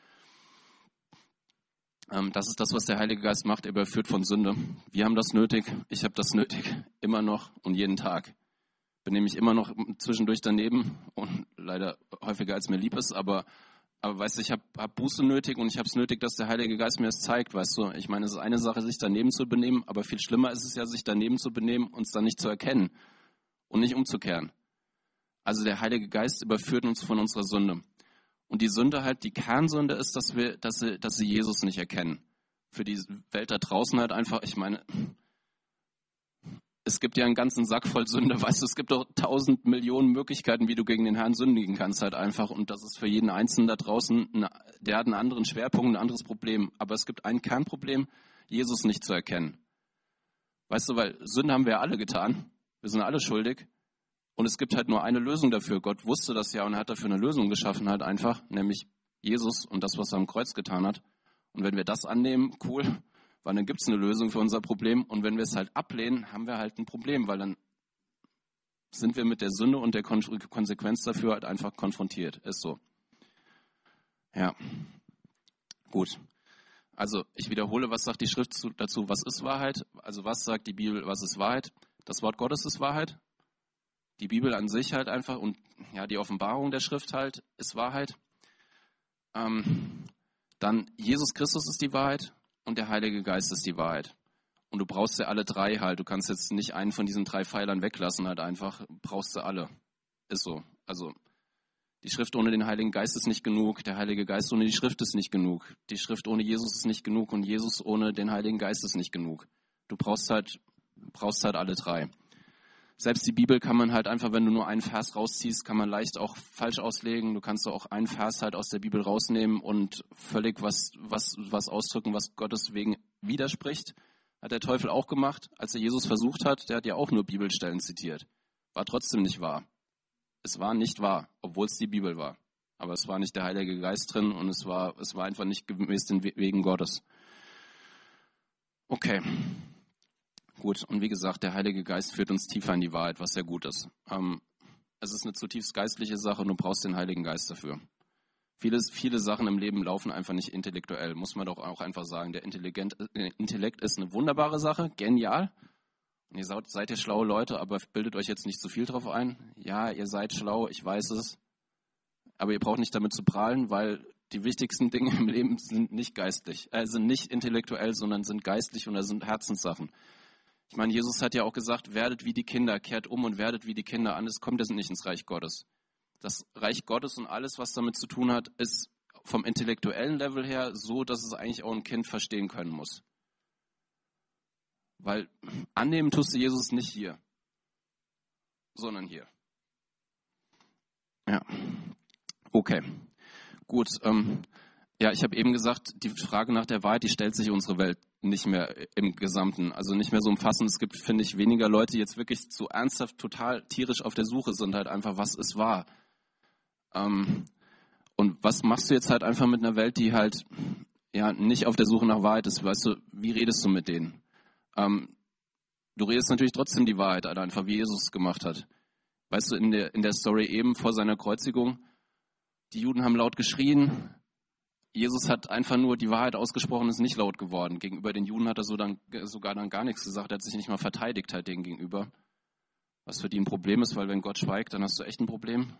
Das ist das, was der Heilige Geist macht. Er überführt von Sünde. Wir haben das nötig. Ich habe das nötig. Immer noch und jeden Tag. Bin nämlich immer noch zwischendurch daneben und leider häufiger als mir lieb ist, aber weißt du, ich hab Buße nötig und ich habe es nötig, dass der Heilige Geist mir es zeigt, weißt du. Ich meine, es ist eine Sache, sich daneben zu benehmen, aber viel schlimmer ist es ja, sich daneben zu benehmen und es dann nicht zu erkennen und nicht umzukehren. Also der Heilige Geist überführt uns von unserer Sünde. Und die Sünde halt, die Kernsünde ist, dass sie Jesus nicht erkennen. Für die Welt da draußen halt einfach, ich meine, es gibt ja einen ganzen Sack voll Sünde, weißt du, es gibt doch 1000 Millionen Möglichkeiten, wie du gegen den Herrn sündigen kannst halt einfach. Und das ist für jeden Einzelnen da draußen, der hat einen anderen Schwerpunkt, ein anderes Problem. Aber es gibt ein Kernproblem, Jesus nicht zu erkennen. Weißt du, weil Sünde haben wir alle getan, wir sind alle schuldig. Und es gibt halt nur eine Lösung dafür. Gott wusste das ja und hat dafür eine Lösung geschaffen halt einfach, nämlich Jesus und das, was er am Kreuz getan hat. Und wenn wir das annehmen, cool, weil dann gibt es eine Lösung für unser Problem. Und wenn wir es halt ablehnen, haben wir halt ein Problem, weil dann sind wir mit der Sünde und der Konsequenz dafür halt einfach konfrontiert. Ist so. Ja, gut. Also ich wiederhole, was sagt die Schrift dazu, was ist Wahrheit? Also was sagt die Bibel, was ist Wahrheit? Das Wort Gottes ist Wahrheit. Die Bibel an sich halt einfach und ja, die Offenbarung der Schrift halt ist Wahrheit. Dann Jesus Christus ist die Wahrheit und der Heilige Geist ist die Wahrheit. Und du brauchst ja alle drei halt. Du kannst jetzt nicht einen von diesen 3 Pfeilern weglassen halt einfach. Brauchst du alle. Ist so. Also die Schrift ohne den Heiligen Geist ist nicht genug. Der Heilige Geist ohne die Schrift ist nicht genug. Die Schrift ohne Jesus ist nicht genug und Jesus ohne den Heiligen Geist ist nicht genug. Du brauchst halt alle 3. Selbst die Bibel kann man halt einfach, wenn du nur einen Vers rausziehst, kann man leicht auch falsch auslegen. Du kannst auch einen Vers halt aus der Bibel rausnehmen und völlig was ausdrücken, was Gottes wegen widerspricht. Hat der Teufel auch gemacht, als er Jesus versucht hat. Der hat ja auch nur Bibelstellen zitiert. War trotzdem nicht wahr. Es war nicht wahr, obwohl es die Bibel war. Aber es war nicht der Heilige Geist drin und es war einfach nicht gemäß den Wegen Gottes. Okay. Gut, und wie gesagt, der Heilige Geist führt uns tiefer in die Wahrheit, was sehr gut ist. Es ist eine zutiefst geistliche Sache und du brauchst den Heiligen Geist dafür. Viele Sachen im Leben laufen einfach nicht intellektuell, muss man doch auch einfach sagen. Der Intellekt ist eine wunderbare Sache, genial. Und ihr seid ja schlaue Leute, aber bildet euch jetzt nicht zu viel drauf ein. Ja, ihr seid schlau, ich weiß es. Aber ihr braucht nicht damit zu prahlen, weil die wichtigsten Dinge im Leben sind nicht geistlich, sind nicht intellektuell, sondern sind geistlich und das sind Herzenssachen. Ich meine, Jesus hat ja auch gesagt, werdet wie die Kinder, kehrt um und werdet wie die Kinder, anders kommt es nicht ins Reich Gottes. Das Reich Gottes und alles, was damit zu tun hat, ist vom intellektuellen Level her so, dass es eigentlich auch ein Kind verstehen können muss. Weil annehmen tust du Jesus nicht hier, sondern hier. Ja, okay, gut. Ja, ich habe eben gesagt, die Frage nach der Wahrheit, die stellt sich unsere Welt nicht mehr im Gesamten, also nicht mehr so umfassend. Es gibt, finde ich, weniger Leute, die jetzt wirklich so ernsthaft, total tierisch auf der Suche sind, halt einfach, was ist wahr? Und was machst du jetzt halt einfach mit einer Welt, die halt ja nicht auf der Suche nach Wahrheit ist? Weißt du, wie redest du mit denen? Du redest natürlich trotzdem die Wahrheit, Alter, einfach wie Jesus es gemacht hat. Weißt du, in der Story eben vor seiner Kreuzigung, die Juden haben laut geschrien, Jesus hat einfach nur die Wahrheit ausgesprochen, ist nicht laut geworden. Gegenüber den Juden hat er sogar dann gar nichts gesagt, er hat sich nicht mal verteidigt halt denen gegenüber. Was für die ein Problem ist, weil wenn Gott schweigt, dann hast du echt ein Problem.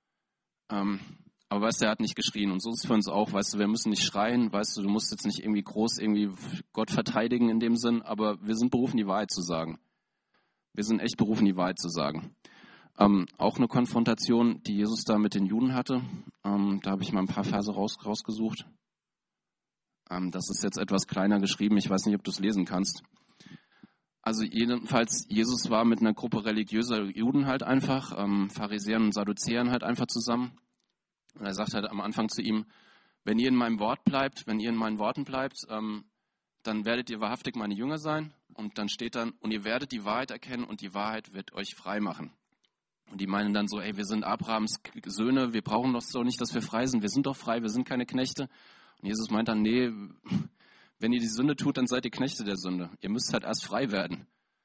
Aber weißt du, er hat nicht geschrien. Und so ist es für uns auch, weißt du, wir müssen nicht schreien, weißt du, du musst jetzt nicht irgendwie groß Gott verteidigen in dem Sinn, aber wir sind berufen, die Wahrheit zu sagen. Wir sind echt berufen, die Wahrheit zu sagen. Auch eine Konfrontation, die Jesus da mit den Juden hatte. Da habe ich mal ein paar Verse rausgesucht. Das ist jetzt etwas kleiner geschrieben. Ich weiß nicht, ob du es lesen kannst. Also jedenfalls, Jesus war mit einer Gruppe religiöser Juden halt einfach, Pharisäern und Sadduzäern halt einfach zusammen. Und er sagt halt am Anfang zu ihm, wenn ihr in meinem Wort bleibt, wenn ihr in meinen Worten bleibt, dann werdet ihr wahrhaftig meine Jünger sein. Und dann steht dann, und ihr werdet die Wahrheit erkennen und die Wahrheit wird euch frei machen. Und die meinen dann so, ey, wir sind Abrahams Söhne, wir brauchen doch nicht, dass wir frei sind, wir sind doch frei, wir sind keine Knechte. Und Jesus meint dann, nee, wenn ihr die Sünde tut, dann seid ihr Knechte der Sünde. Ihr müsst halt erst frei werden.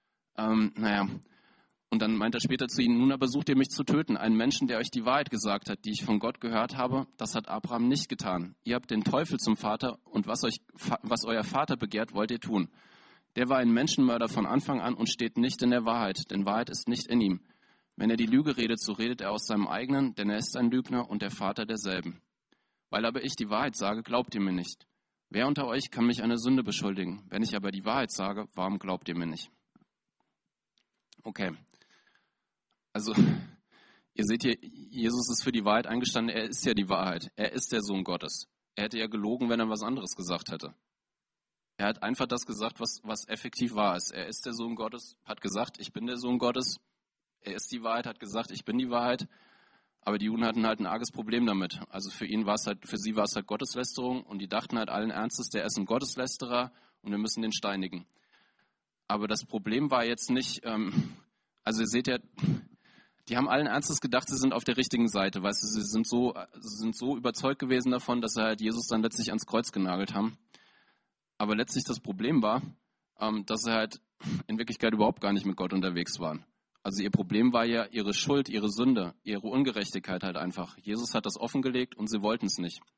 Und dann meint er später zu ihnen, nun aber sucht ihr mich zu töten, einen Menschen, der euch die Wahrheit gesagt hat, die ich von Gott gehört habe, das hat Abraham nicht getan. Ihr habt den Teufel zum Vater und was euer Vater begehrt, wollt ihr tun. Der war ein Menschenmörder von Anfang an und steht nicht in der Wahrheit, denn Wahrheit ist nicht in ihm. Wenn er die Lüge redet, so redet er aus seinem eigenen, denn er ist ein Lügner und der Vater derselben. Weil aber ich die Wahrheit sage, glaubt ihr mir nicht. Wer unter euch kann mich einer Sünde beschuldigen? Wenn ich aber die Wahrheit sage, warum glaubt ihr mir nicht? Okay. Also, ihr seht hier, Jesus ist für die Wahrheit eingestanden, er ist ja die Wahrheit. Er ist der Sohn Gottes. Er hätte ja gelogen, wenn er was anderes gesagt hätte. Er hat einfach das gesagt, was effektiv wahr ist. Er ist der Sohn Gottes, hat gesagt, ich bin der Sohn Gottes. Er ist die Wahrheit, hat gesagt, ich bin die Wahrheit. Aber die Juden hatten halt ein arges Problem damit. Also für sie war es halt Gotteslästerung und die dachten halt allen Ernstes, der ist ein Gotteslästerer und wir müssen den steinigen. Aber das Problem war jetzt nicht, also ihr seht ja, die haben allen Ernstes gedacht, sie sind auf der richtigen Seite. Weißt du, sie sind so überzeugt gewesen davon, dass sie halt Jesus dann letztlich ans Kreuz genagelt haben. Aber letztlich das Problem war, dass sie halt in Wirklichkeit überhaupt gar nicht mit Gott unterwegs waren. Also ihr Problem war ja ihre Schuld, ihre Sünde, ihre Ungerechtigkeit halt einfach. Jesus hat das offengelegt und sie wollten es nicht.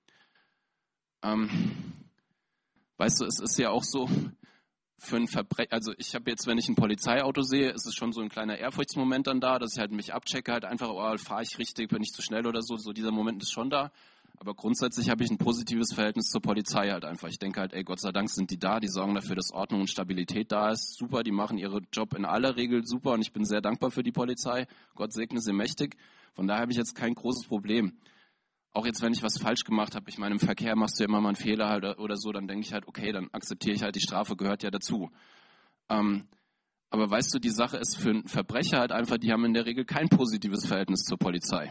Weißt du, es ist ja auch so, für ein Verbrechen, also ich habe jetzt, wenn ich ein Polizeiauto sehe, ist es schon so ein kleiner Ehrfurchtsmoment dann da, dass ich halt mich abchecke, halt einfach, oh, fahre ich richtig, bin ich zu schnell oder so, so dieser Moment ist schon da. Aber grundsätzlich habe ich ein positives Verhältnis zur Polizei halt einfach. Ich denke halt, ey, Gott sei Dank sind die da, die sorgen dafür, dass Ordnung und Stabilität da ist. Super, die machen ihren Job in aller Regel super und ich bin sehr dankbar für die Polizei. Gott segne sie mächtig. Von daher habe ich jetzt kein großes Problem. Auch jetzt, wenn ich was falsch gemacht habe, ich meine, im Verkehr machst du ja immer mal einen Fehler halt oder so, dann denke ich halt, okay, dann akzeptiere ich halt, die Strafe gehört ja dazu. Aber weißt du, die Sache ist für einen Verbrecher halt einfach, die haben in der Regel kein positives Verhältnis zur Polizei.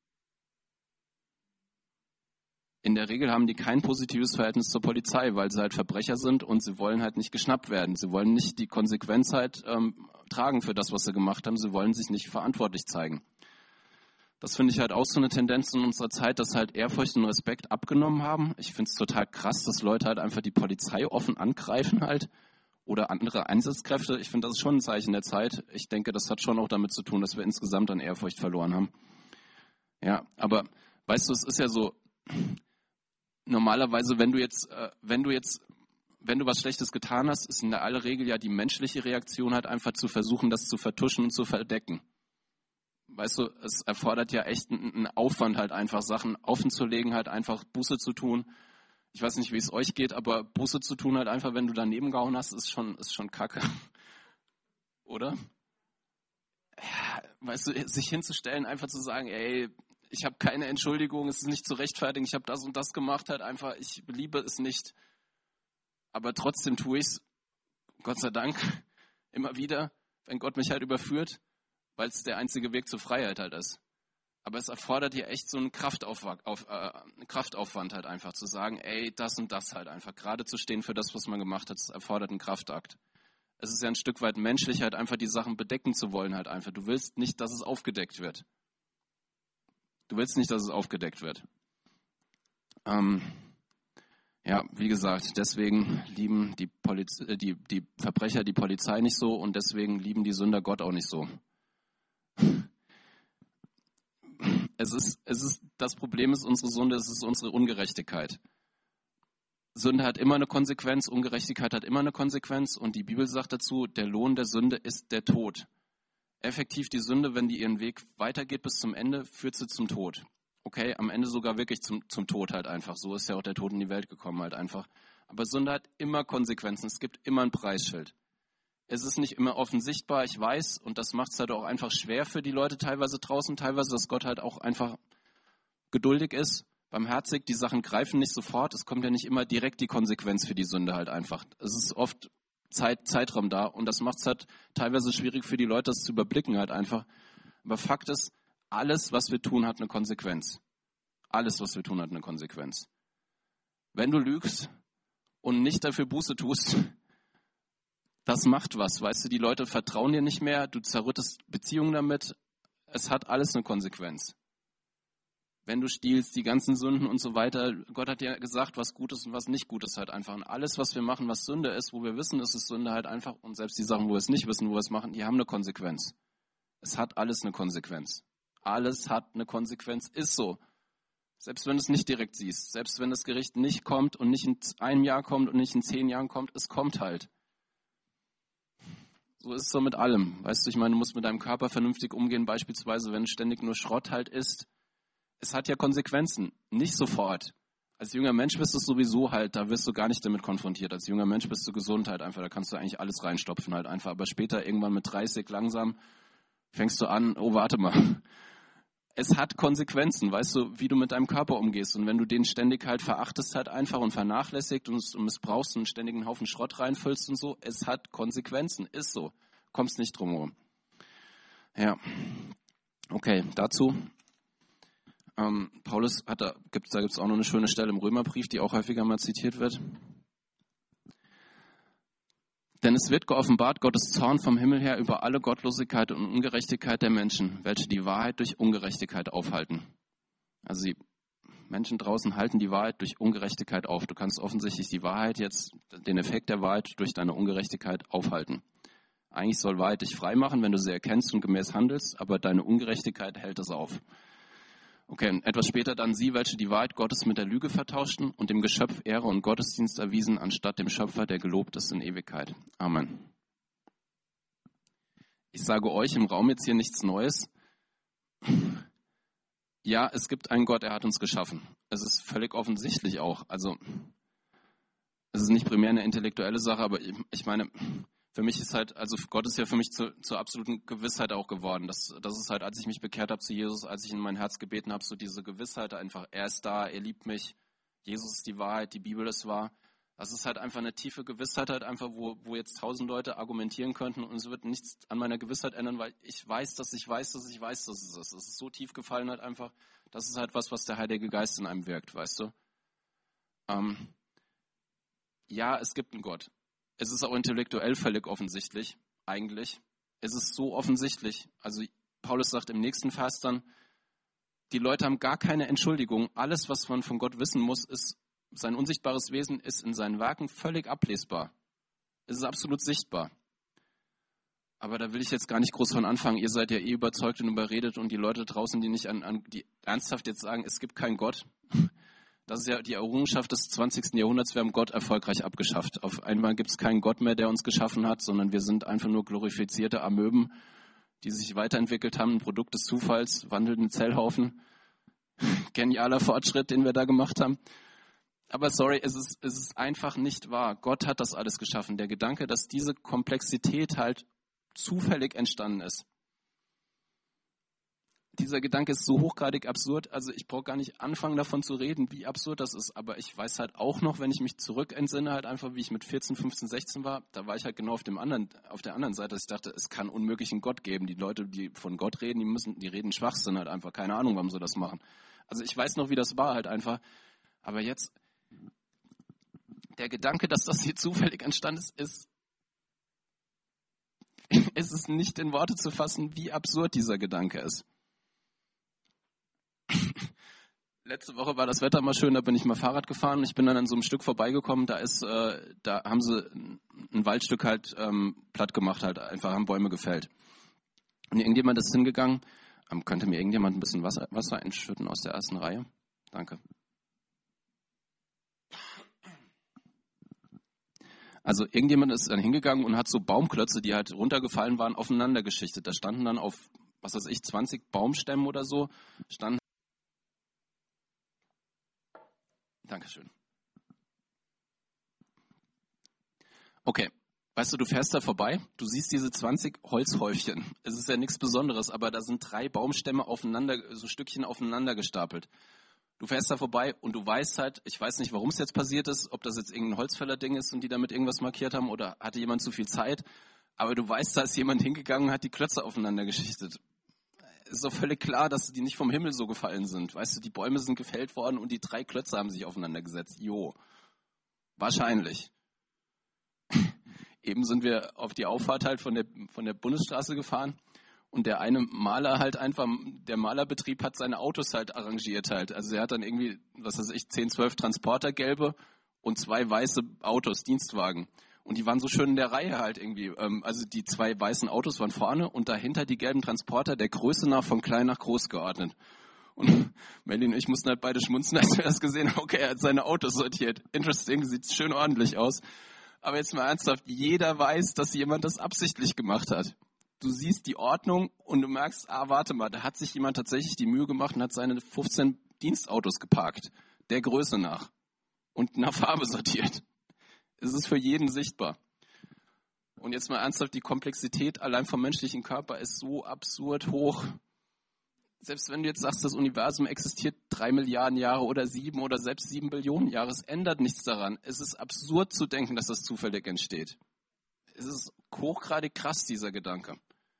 In der Regel haben die kein positives Verhältnis zur Polizei, weil sie halt Verbrecher sind und sie wollen halt nicht geschnappt werden. Sie wollen nicht die Konsequenz halt tragen für das, was sie gemacht haben. Sie wollen sich nicht verantwortlich zeigen. Das finde ich halt auch so eine Tendenz in unserer Zeit, dass halt Ehrfurcht und Respekt abgenommen haben. Ich finde es total krass, dass Leute halt einfach die Polizei offen angreifen halt oder andere Einsatzkräfte. Ich finde, das ist schon ein Zeichen der Zeit. Ich denke, das hat schon auch damit zu tun, dass wir insgesamt an Ehrfurcht verloren haben. Ja, aber weißt du, es ist ja so, normalerweise, wenn du was Schlechtes getan hast, ist in der aller Regel ja die menschliche Reaktion halt einfach zu versuchen, das zu vertuschen und zu verdecken. Weißt du, es erfordert ja echt einen Aufwand halt einfach, Sachen offenzulegen, halt einfach Buße zu tun. Ich weiß nicht, wie es euch geht, aber Buße zu tun halt einfach, wenn du daneben gehauen hast, ist schon Kacke. Oder? Ja, weißt du, sich hinzustellen, einfach zu sagen, ey, ich habe keine Entschuldigung, es ist nicht zu rechtfertigen, ich habe das und das gemacht, halt einfach, ich liebe es nicht. Aber trotzdem tue ich es, Gott sei Dank, immer wieder, wenn Gott mich halt überführt, weil es der einzige Weg zur Freiheit halt ist. Aber es erfordert hier echt so einen Kraftaufwand halt einfach, zu sagen, ey, das und das halt einfach, gerade zu stehen für das, was man gemacht hat, es erfordert einen Kraftakt. Es ist ja ein Stück weit menschlich, halt einfach die Sachen bedecken zu wollen halt einfach. Du willst nicht, dass es aufgedeckt wird. Du willst nicht, dass es aufgedeckt wird. Ja, wie gesagt, deswegen lieben die Verbrecher die Polizei nicht so und deswegen lieben die Sünder Gott auch nicht so. Das Problem ist unsere Sünde, es ist unsere Ungerechtigkeit. Sünde hat immer eine Konsequenz, Ungerechtigkeit hat immer eine Konsequenz und die Bibel sagt dazu, der Lohn der Sünde ist der Tod. Effektiv die Sünde, wenn die ihren Weg weitergeht bis zum Ende, führt sie zum Tod. Okay, am Ende sogar wirklich zum Tod halt einfach. So ist ja auch der Tod in die Welt gekommen halt einfach. Aber Sünde hat immer Konsequenzen, es gibt immer ein Preisschild. Es ist nicht immer offen sichtbar, ich weiß, und das macht es halt auch einfach schwer für die Leute teilweise draußen, teilweise, dass Gott halt auch einfach geduldig ist, barmherzig, die Sachen greifen nicht sofort, es kommt ja nicht immer direkt die Konsequenz für die Sünde halt einfach. Es ist oft Zeitraum da und das macht es halt teilweise schwierig für die Leute, das zu überblicken halt einfach. Aber Fakt ist, alles, was wir tun, hat eine Konsequenz. Alles, was wir tun, hat eine Konsequenz. Wenn du lügst und nicht dafür Buße tust, das macht was, weißt du, die Leute vertrauen dir nicht mehr, du zerrüttest Beziehungen damit, es hat alles eine Konsequenz. Wenn du stiehlst, die ganzen Sünden und so weiter, Gott hat ja gesagt, was gut ist und was nicht gut ist halt einfach. Und alles, was wir machen, was Sünde ist, wo wir wissen, es ist Sünde halt einfach, und selbst die Sachen, wo wir es nicht wissen, wo wir es machen, die haben eine Konsequenz. Es hat alles eine Konsequenz. Alles hat eine Konsequenz, ist so. Selbst wenn du es nicht direkt siehst, selbst wenn das Gericht nicht kommt und nicht in einem Jahr kommt und nicht in 10 Jahren kommt, es kommt halt. So ist es so mit allem. Weißt du, ich meine, du musst mit deinem Körper vernünftig umgehen, beispielsweise, wenn du ständig nur Schrott halt isst. Es hat ja Konsequenzen, nicht sofort. Als junger Mensch bist du sowieso halt, da wirst du gar nicht damit konfrontiert. Als junger Mensch bist du gesund halt einfach, da kannst du eigentlich alles reinstopfen halt einfach. Aber später, irgendwann mit 30 langsam, fängst du an, oh warte mal. Es hat Konsequenzen, weißt du, wie du mit deinem Körper umgehst. Und wenn du den ständig halt verachtest halt einfach und vernachlässigt und missbrauchst und ständig einen Haufen Schrott reinfüllst und so, es hat Konsequenzen, ist so. Kommst nicht drum herum. Ja, okay, dazu. Paulus da gibt es auch noch eine schöne Stelle im Römerbrief, die auch häufiger mal zitiert wird. Denn es wird geoffenbart Gottes Zorn vom Himmel her über alle Gottlosigkeit und Ungerechtigkeit der Menschen, welche die Wahrheit durch Ungerechtigkeit aufhalten. Also die Menschen draußen halten die Wahrheit durch Ungerechtigkeit auf. Du kannst offensichtlich die Wahrheit jetzt, den Effekt der Wahrheit durch deine Ungerechtigkeit aufhalten. Eigentlich soll Wahrheit dich frei machen, wenn du sie erkennst und gemäß handelst, aber deine Ungerechtigkeit hält es auf. Okay, und etwas später dann sie, welche die Wahrheit Gottes mit der Lüge vertauschten und dem Geschöpf Ehre und Gottesdienst erwiesen, anstatt dem Schöpfer, der gelobt ist in Ewigkeit. Amen. Ich sage euch im Raum jetzt hier nichts Neues. Ja, es gibt einen Gott, er hat uns geschaffen. Es ist völlig offensichtlich auch. Also, es ist nicht primär eine intellektuelle Sache, aber ich meine, für mich ist halt, also Gott ist ja für mich zur absoluten Gewissheit auch geworden. Das ist halt, als ich mich bekehrt habe zu Jesus, als ich in mein Herz gebeten habe, so diese Gewissheit einfach, er ist da, er liebt mich, Jesus ist die Wahrheit, die Bibel ist wahr. Das ist halt einfach eine tiefe Gewissheit halt einfach, wo jetzt 1000 Leute argumentieren könnten und es wird nichts an meiner Gewissheit ändern, weil ich weiß, dass ich weiß, dass ich weiß, dass es ist. Es ist so tief gefallen halt einfach, das ist halt was der Heilige Geist in einem wirkt, weißt du. Ja, es gibt einen Gott. Es ist auch intellektuell völlig offensichtlich, eigentlich. Es ist so offensichtlich. Also Paulus sagt im nächsten Vers dann, die Leute haben gar keine Entschuldigung. Alles, was man von Gott wissen muss, ist, sein unsichtbares Wesen ist in seinen Werken völlig ablesbar. Es ist absolut sichtbar. Aber da will ich jetzt gar nicht groß von anfangen. Ihr seid ja eh überzeugt und überredet und die Leute draußen, die nicht die ernsthaft jetzt sagen, es gibt keinen Gott. Das ist ja die Errungenschaft des 20. Jahrhunderts. Wir haben Gott erfolgreich abgeschafft. Auf einmal gibt es keinen Gott mehr, der uns geschaffen hat, sondern wir sind einfach nur glorifizierte Amöben, die sich weiterentwickelt haben, ein Produkt des Zufalls, wandelnden Zellhaufen. Genialer Fortschritt, den wir da gemacht haben. Aber sorry, es ist einfach nicht wahr. Gott hat das alles geschaffen. Der Gedanke, dass diese Komplexität halt zufällig entstanden ist. Dieser Gedanke ist so hochgradig absurd, also ich brauche gar nicht anfangen davon zu reden, wie absurd das ist, aber ich weiß halt auch noch, wenn ich mich zurück entsinne, halt einfach, wie ich mit 14, 15, 16 war, da war ich halt genau auf der anderen Seite, dass ich dachte, es kann unmöglich einen Gott geben. Die Leute, die von Gott reden, die reden Schwachsinn halt einfach, keine Ahnung, warum sie das machen. Also ich weiß noch, wie das war halt einfach, aber jetzt, der Gedanke, dass das hier zufällig entstanden ist, es ist nicht in Worte zu fassen, wie absurd dieser Gedanke ist. Letzte Woche war das Wetter mal schön, da bin ich mal Fahrrad gefahren. Ich bin dann an so einem Stück vorbeigekommen, da haben sie ein Waldstück halt platt gemacht, halt einfach haben Bäume gefällt. Und irgendjemand ist hingegangen, könnte mir irgendjemand ein bisschen Wasser einschütten aus der ersten Reihe? Danke. Also irgendjemand ist dann hingegangen und hat so Baumklötze, die halt runtergefallen waren, aufeinander geschichtet. Da standen dann auf, 20 Baumstämmen oder so, standen. Dankeschön. Okay, weißt du, du fährst da vorbei, du siehst diese 20 Holzhäufchen. Es ist ja nichts Besonderes, aber da sind 3 Baumstämme so Stückchen aufeinander gestapelt. Du fährst da vorbei und du weißt halt, ich weiß nicht, warum es jetzt passiert ist, ob das jetzt irgendein Holzfäller-Ding ist und die damit irgendwas markiert haben oder hatte jemand zu viel Zeit, aber du weißt, da ist jemand hingegangen und hat die Klötze aufeinander geschichtet. Ist doch völlig klar, dass die nicht vom Himmel so gefallen sind. Weißt du, die Bäume sind gefällt worden und die 3 Klötze haben sich aufeinander gesetzt. Jo, wahrscheinlich. Eben sind wir auf die Auffahrt halt von der Bundesstraße gefahren und der eine Maler halt einfach, der Malerbetrieb hat seine Autos halt arrangiert halt. Also er hat dann irgendwie, 10, 12 Transporter gelbe und 2 weiße Autos, Dienstwagen. Und die waren so schön in der Reihe halt irgendwie. Also die 2 weißen Autos waren vorne und dahinter die gelben Transporter, der Größe nach von klein nach groß geordnet. Und Melly und ich mussten halt beide schmunzeln, als wir das gesehen haben. Okay, er hat seine Autos sortiert. Interesting, sieht schön ordentlich aus. Aber jetzt mal ernsthaft, jeder weiß, dass jemand das absichtlich gemacht hat. Du siehst die Ordnung und du merkst, warte mal, da hat sich jemand tatsächlich die Mühe gemacht und hat seine 15 Dienstautos geparkt. Der Größe nach. Und nach Farbe sortiert. Es ist für jeden sichtbar. Und jetzt mal ernsthaft, die Komplexität allein vom menschlichen Körper ist so absurd hoch. Selbst wenn du jetzt sagst, das Universum existiert 3 Milliarden Jahre oder 7 oder selbst 7 Billionen Jahre, es ändert nichts daran. Es ist absurd zu denken, dass das zufällig entsteht. Es ist hochgradig krass, dieser Gedanke.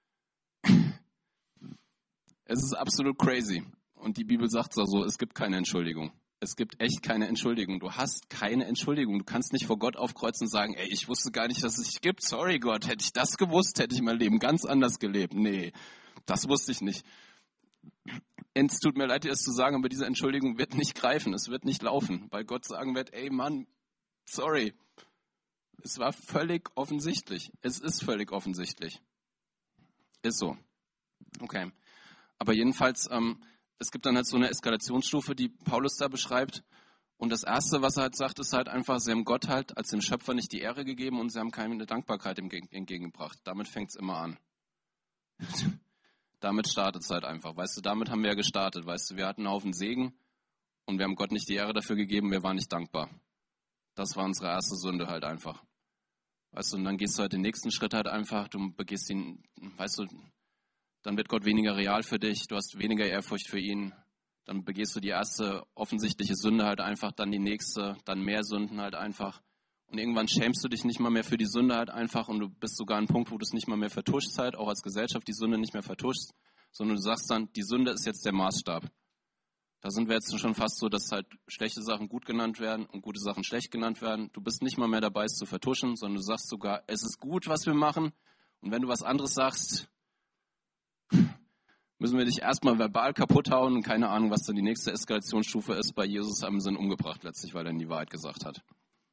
Es ist absolut crazy. Und die Bibel sagt so, es gibt keine Entschuldigung. Es gibt echt keine Entschuldigung. Du hast keine Entschuldigung. Du kannst nicht vor Gott aufkreuzen und sagen, ich wusste gar nicht, dass es dich gibt. Sorry Gott, hätte ich das gewusst, hätte ich mein Leben ganz anders gelebt. Nee, das wusste ich nicht. Es tut mir leid, dir das zu sagen, aber diese Entschuldigung wird nicht greifen. Es wird nicht laufen, weil Gott sagen wird, Mann, sorry. Es war völlig offensichtlich. Es ist völlig offensichtlich. Ist so. Okay. Aber jedenfalls, es gibt dann halt so eine Eskalationsstufe, die Paulus da beschreibt. Und das Erste, was er halt sagt, ist halt einfach, sie haben Gott halt als dem Schöpfer nicht die Ehre gegeben und sie haben keine Dankbarkeit entgegengebracht. Damit fängt es immer an. Damit startet es halt einfach. Weißt du, damit haben wir ja gestartet. Weißt du, wir hatten einen Haufen Segen und wir haben Gott nicht die Ehre dafür gegeben, wir waren nicht dankbar. Das war unsere erste Sünde halt einfach. Weißt du, und dann gehst du halt den nächsten Schritt halt einfach, du begehst ihn, weißt du, dann wird Gott weniger real für dich, du hast weniger Ehrfurcht für ihn, dann begehst du die erste offensichtliche Sünde halt einfach, dann die nächste, dann mehr Sünden halt einfach. Und irgendwann schämst du dich nicht mal mehr für die Sünde halt einfach und du bist sogar an einem Punkt, wo du es nicht mal mehr vertuschst halt, auch als Gesellschaft die Sünde nicht mehr vertuschst, sondern du sagst dann, die Sünde ist jetzt der Maßstab. Da sind wir jetzt schon fast so, dass halt schlechte Sachen gut genannt werden und gute Sachen schlecht genannt werden. Du bist nicht mal mehr dabei, es zu vertuschen, sondern du sagst sogar, es ist gut, was wir machen. Und wenn du was anderes sagst, müssen wir dich erstmal verbal kaputt hauen und keine Ahnung, was dann die nächste Eskalationsstufe ist. Bei Jesus haben sie ihn umgebracht letztlich, weil er die Wahrheit gesagt hat.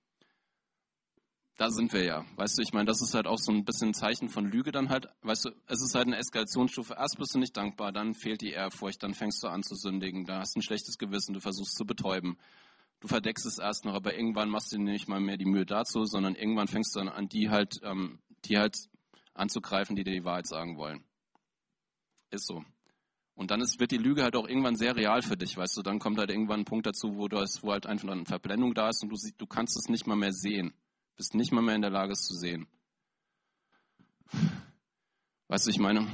Da sind wir ja. Weißt du, ich meine, das ist halt auch so ein bisschen ein Zeichen von Lüge dann halt. Weißt du, es ist halt eine Eskalationsstufe. Erst bist du nicht dankbar, dann fehlt die Ehrfurcht, dann fängst du an zu sündigen, da hast du ein schlechtes Gewissen, du versuchst zu betäuben. Du verdeckst es erst noch, aber irgendwann machst du dir nicht mal mehr die Mühe dazu, sondern irgendwann fängst du dann an, die halt anzugreifen, die dir die Wahrheit sagen wollen. Ist so. Und dann wird die Lüge halt auch irgendwann sehr real für dich, weißt du. Dann kommt halt irgendwann ein Punkt dazu, wo halt einfach eine Verblendung da ist und du kannst es nicht mal mehr sehen. Bist nicht mal mehr in der Lage, es zu sehen. Weißt du, ich meine,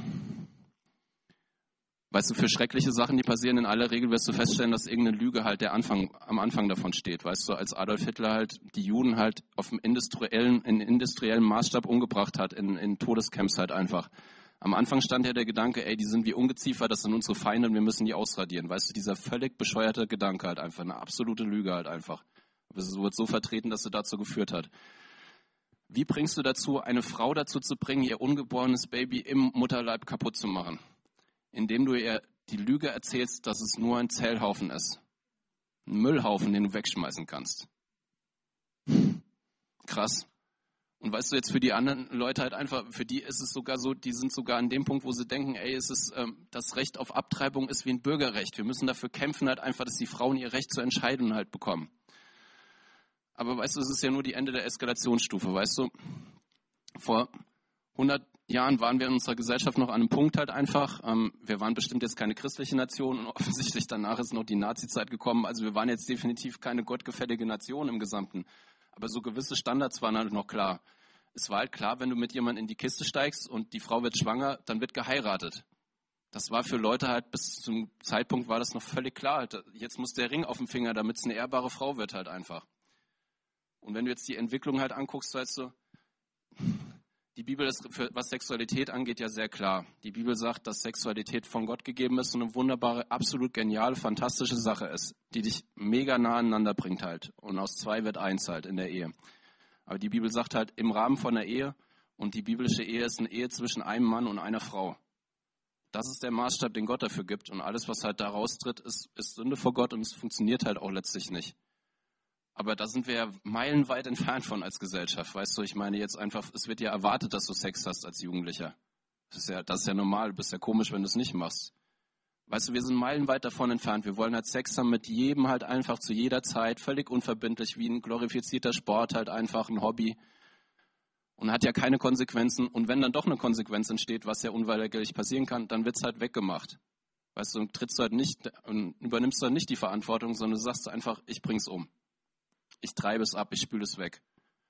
für schreckliche Sachen, die passieren, in aller Regel wirst du feststellen, dass irgendeine Lüge halt am Anfang davon steht. Weißt du, als Adolf Hitler halt die Juden halt auf dem industriellen Maßstab umgebracht hat, in Todescamps halt einfach. Am Anfang stand ja der Gedanke, die sind wie Ungeziefer, das sind unsere Feinde und wir müssen die ausradieren. Weißt du, dieser völlig bescheuerte Gedanke halt einfach, eine absolute Lüge halt einfach. Es wird so vertreten, dass es dazu geführt hat. Wie bringst du dazu, eine Frau dazu zu bringen, ihr ungeborenes Baby im Mutterleib kaputt zu machen? Indem du ihr die Lüge erzählst, dass es nur ein Zellhaufen ist. Ein Müllhaufen, den du wegschmeißen kannst. Krass. Und weißt du, jetzt für die anderen Leute halt einfach, für die ist es sogar so, die sind sogar an dem Punkt, wo sie denken, das Recht auf Abtreibung ist wie ein Bürgerrecht. Wir müssen dafür kämpfen halt einfach, dass die Frauen ihr Recht zu entscheiden halt bekommen. Aber weißt du, es ist ja nur die Ende der Eskalationsstufe, weißt du. Vor 100 Jahren waren wir in unserer Gesellschaft noch an einem Punkt halt einfach. Wir waren bestimmt jetzt keine christliche Nation und offensichtlich danach ist noch die Nazi-Zeit gekommen. Also wir waren jetzt definitiv keine gottgefällige Nation im Gesamten. Aber so gewisse Standards waren halt noch klar. Es war halt klar, wenn du mit jemandem in die Kiste steigst und die Frau wird schwanger, dann wird geheiratet. Das war für Leute halt, bis zum Zeitpunkt war das noch völlig klar. Jetzt muss der Ring auf dem Finger, damit es eine ehrbare Frau wird halt einfach. Und wenn du jetzt die Entwicklung halt anguckst, weißt du, die Bibel ist, was Sexualität angeht, ja sehr klar. Die Bibel sagt, dass Sexualität von Gott gegeben ist und eine wunderbare, absolut geniale, fantastische Sache ist, die dich mega nah aneinander bringt halt. Und aus 2 wird 1 halt in der Ehe. Aber die Bibel sagt halt, im Rahmen von der Ehe, und die biblische Ehe ist eine Ehe zwischen einem Mann und einer Frau. Das ist der Maßstab, den Gott dafür gibt. Und alles, was halt da raustritt, ist Sünde vor Gott und es funktioniert halt auch letztlich nicht. Aber da sind wir ja meilenweit entfernt von als Gesellschaft. Weißt du, ich meine jetzt einfach, es wird ja erwartet, dass du Sex hast als Jugendlicher. Das ist ja normal, du bist ja komisch, wenn du es nicht machst. Weißt du, wir sind meilenweit davon entfernt. Wir wollen halt Sex haben mit jedem halt einfach zu jeder Zeit, völlig unverbindlich, wie ein glorifizierter Sport, halt einfach ein Hobby. Und hat ja keine Konsequenzen. Und wenn dann doch eine Konsequenz entsteht, was ja unweigerlich passieren kann, dann wird es halt weggemacht. Weißt du, trittst du halt nicht und übernimmst dann nicht die Verantwortung, sondern du sagst einfach, ich bring's um. Ich treibe es ab, ich spüle es weg.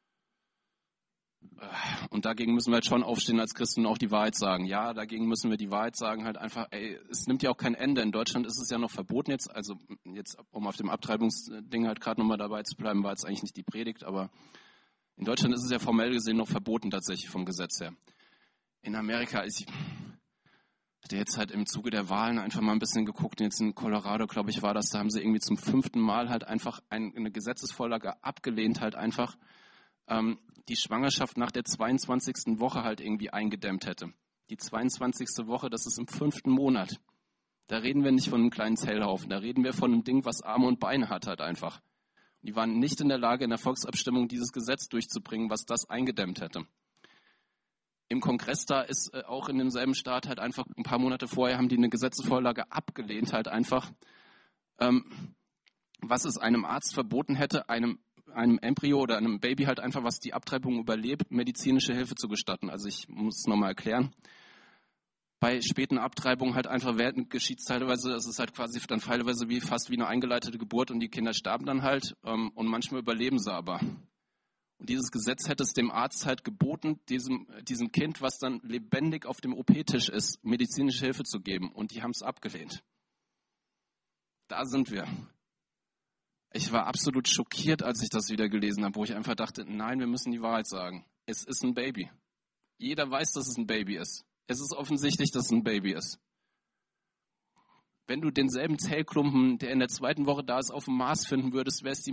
Und dagegen müssen wir halt schon aufstehen als Christen und auch die Wahrheit sagen. Ja, dagegen müssen wir die Wahrheit sagen, halt einfach, es nimmt ja auch kein Ende. In Deutschland ist es ja noch verboten jetzt, also jetzt, um auf dem Abtreibungsding halt gerade nochmal dabei zu bleiben, war jetzt eigentlich nicht die Predigt, aber in Deutschland ist es ja formell gesehen noch verboten tatsächlich vom Gesetz her. In Amerika ich hatte jetzt halt im Zuge der Wahlen einfach mal ein bisschen geguckt, jetzt in Colorado, glaube ich, war das, da haben sie irgendwie zum 5. Mal halt einfach eine Gesetzesvorlage abgelehnt, halt einfach die Schwangerschaft nach der 22. Woche halt irgendwie eingedämmt hätte. Die 22. Woche, das ist im 5. Monat. Da reden wir nicht von einem kleinen Zellhaufen, da reden wir von einem Ding, was Arme und Beine hat halt einfach. Und die waren nicht in der Lage, in der Volksabstimmung dieses Gesetz durchzubringen, was das eingedämmt hätte. Im Kongress da ist auch in demselben Staat halt einfach ein paar Monate vorher haben die eine Gesetzesvorlage abgelehnt halt einfach, was es einem Arzt verboten hätte, einem Embryo oder einem Baby halt einfach, was die Abtreibung überlebt, medizinische Hilfe zu gestatten. Also ich muss es nochmal erklären. Bei späten Abtreibungen halt einfach geschieht es teilweise, das ist halt quasi dann teilweise fast wie eine eingeleitete Geburt und die Kinder sterben dann halt und manchmal überleben sie aber. Und dieses Gesetz hätte es dem Arzt halt geboten, diesem Kind, was dann lebendig auf dem OP-Tisch ist, medizinische Hilfe zu geben. Und die haben es abgelehnt. Da sind wir. Ich war absolut schockiert, als ich das wieder gelesen habe, wo ich einfach dachte, nein, wir müssen die Wahrheit sagen. Es ist ein Baby. Jeder weiß, dass es ein Baby ist. Es ist offensichtlich, dass es ein Baby ist. Wenn du denselben Zellklumpen, der in der 2. Woche da ist, auf dem Mars finden würdest, wäre es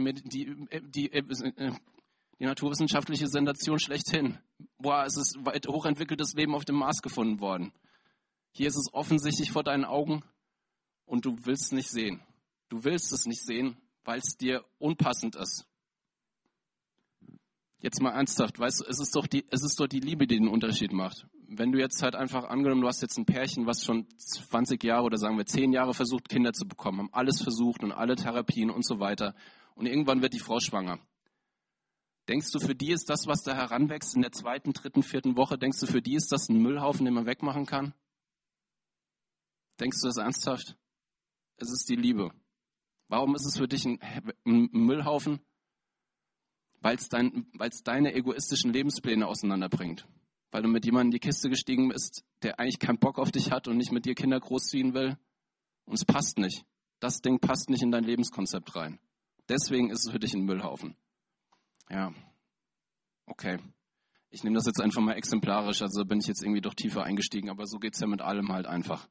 die naturwissenschaftliche Sensation schlechthin. Boah, es ist weit hochentwickeltes Leben auf dem Mars gefunden worden. Hier ist es offensichtlich vor deinen Augen und du willst es nicht sehen. Du willst es nicht sehen, weil es dir unpassend ist. Jetzt mal ernsthaft, weißt du, es ist doch die Liebe, die den Unterschied macht. Wenn du jetzt halt einfach angenommen, du hast jetzt ein Pärchen, was schon 20 Jahre oder sagen wir 10 Jahre versucht, Kinder zu bekommen, haben alles versucht und alle Therapien und so weiter und irgendwann wird die Frau schwanger. Denkst du, für die ist das, was da heranwächst in der 2., 3., 4. Woche, denkst du, für die ist das ein Müllhaufen, den man wegmachen kann? Denkst du das ernsthaft? Es ist die Liebe. Warum ist es für dich ein Müllhaufen? Weil es deine egoistischen Lebenspläne auseinanderbringt. Weil du mit jemandem in die Kiste gestiegen bist, der eigentlich keinen Bock auf dich hat und nicht mit dir Kinder großziehen will. Und es passt nicht. Das Ding passt nicht in dein Lebenskonzept rein. Deswegen ist es für dich ein Müllhaufen. Ja, okay. Ich nehme das jetzt einfach mal exemplarisch, also bin ich jetzt irgendwie doch tiefer eingestiegen, aber so geht's ja mit allem halt einfach.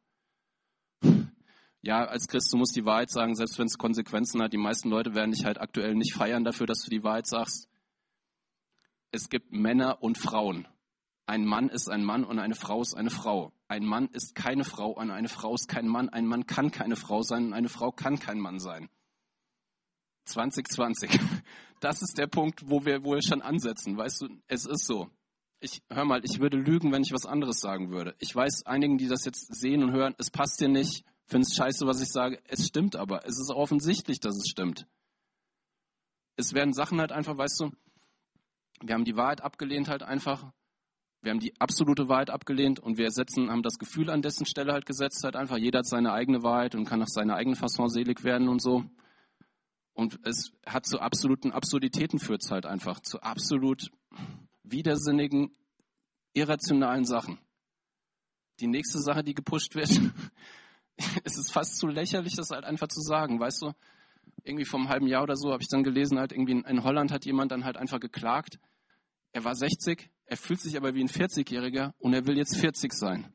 Ja, als Christ, du musst die Wahrheit sagen, selbst wenn es Konsequenzen hat. Die meisten Leute werden dich halt aktuell nicht feiern dafür, dass du die Wahrheit sagst. Es gibt Männer und Frauen. Ein Mann ist ein Mann und eine Frau ist eine Frau. Ein Mann ist keine Frau und eine Frau ist kein Mann. Ein Mann kann keine Frau sein und eine Frau kann kein Mann sein. 2020. Das ist der Punkt, wo wir schon ansetzen. Weißt du, es ist so. Hör mal, ich würde lügen, wenn ich was anderes sagen würde. Ich weiß, einigen, die das jetzt sehen und hören, es passt dir nicht, findest scheiße, was ich sage. Es stimmt aber. Es ist auch offensichtlich, dass es stimmt. Es werden Sachen halt einfach, weißt du, wir haben die Wahrheit abgelehnt halt einfach. Wir haben die absolute Wahrheit abgelehnt und haben das Gefühl an dessen Stelle halt gesetzt halt einfach. Jeder hat seine eigene Wahrheit und kann nach seiner eigenen Fasson selig werden und so. Und es hat zu absoluten Absurditäten führt es halt einfach. Zu absolut widersinnigen, irrationalen Sachen. Die nächste Sache, die gepusht wird, es ist fast zu lächerlich, das halt einfach zu sagen, weißt du? Irgendwie vor einem halben Jahr oder so habe ich dann gelesen, halt irgendwie in Holland hat jemand dann halt einfach geklagt. Er war 60, er fühlt sich aber wie ein 40-Jähriger und er will jetzt 40 sein.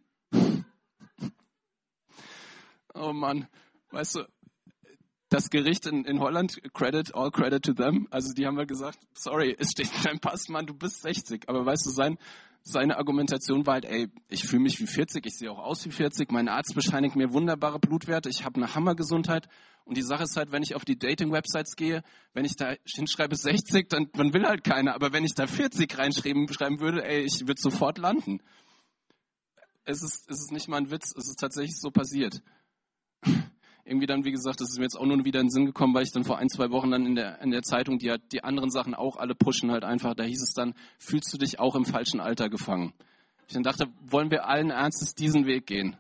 Oh Mann, weißt du, das Gericht in Holland, all credit to them, also die haben halt gesagt, sorry, es steht in deinem Pass, Mann, du bist 60. Aber weißt du, seine Argumentation war halt, ey, ich fühle mich wie 40, ich sehe auch aus wie 40, mein Arzt bescheinigt mir wunderbare Blutwerte, ich habe eine Hammergesundheit. Und die Sache ist halt, wenn ich auf die Dating-Websites gehe, wenn ich da hinschreibe 60, dann will halt keiner. Aber wenn ich da 40 schreiben würde, ey, ich würde sofort landen. Es ist nicht mal ein Witz, es ist tatsächlich so passiert. Irgendwie dann, wie gesagt, das ist mir jetzt auch nur wieder in den Sinn gekommen, weil ich dann vor 1-2 Wochen dann in der Zeitung, die anderen Sachen auch alle pushen halt einfach, da hieß es dann, fühlst du dich auch im falschen Alter gefangen? Ich dann dachte, wollen wir allen Ernstes diesen Weg gehen?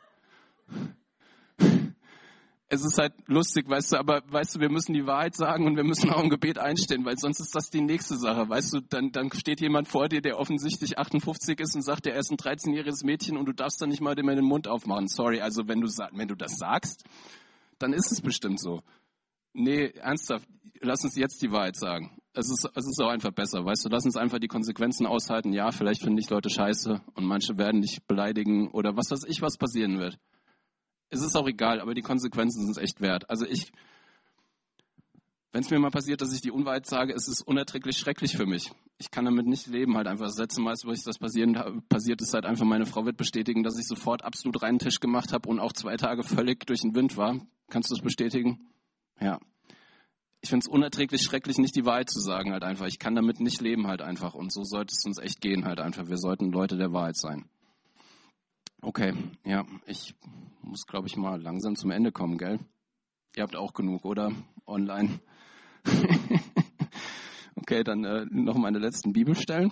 Es ist halt lustig, weißt du, aber weißt du, wir müssen die Wahrheit sagen und wir müssen auch im Gebet einstehen, weil sonst ist das die nächste Sache, weißt du, dann steht jemand vor dir, der offensichtlich 58 ist und sagt, er ist ein 13-jähriges Mädchen und du darfst dann nicht mal dem den Mund aufmachen. Sorry, also wenn du das sagst, dann ist es bestimmt so. Nee, ernsthaft, lass uns jetzt die Wahrheit sagen. Es ist auch einfach besser, weißt du, lass uns einfach die Konsequenzen aushalten. Ja, vielleicht finden dich Leute scheiße und manche werden dich beleidigen oder was weiß ich, was passieren wird. Es ist auch egal, aber die Konsequenzen sind es echt wert. Also wenn es mir mal passiert, dass ich die Unwahrheit sage, es ist unerträglich schrecklich für mich. Ich kann damit nicht leben halt einfach. Das letzte Mal, wo das passiert ist, halt einfach, meine Frau wird bestätigen, dass ich sofort absolut reinen Tisch gemacht habe und auch 2 Tage völlig durch den Wind war. Kannst du das bestätigen? Ja. Ich finde es unerträglich schrecklich, nicht die Wahrheit zu sagen halt einfach. Ich kann damit nicht leben halt einfach. Und so sollte es uns echt gehen halt einfach. Wir sollten Leute der Wahrheit sein. Okay, ja, ich muss, glaube ich, mal langsam zum Ende kommen, gell? Ihr habt auch genug, oder? Online. Okay, dann noch meine letzten Bibelstellen.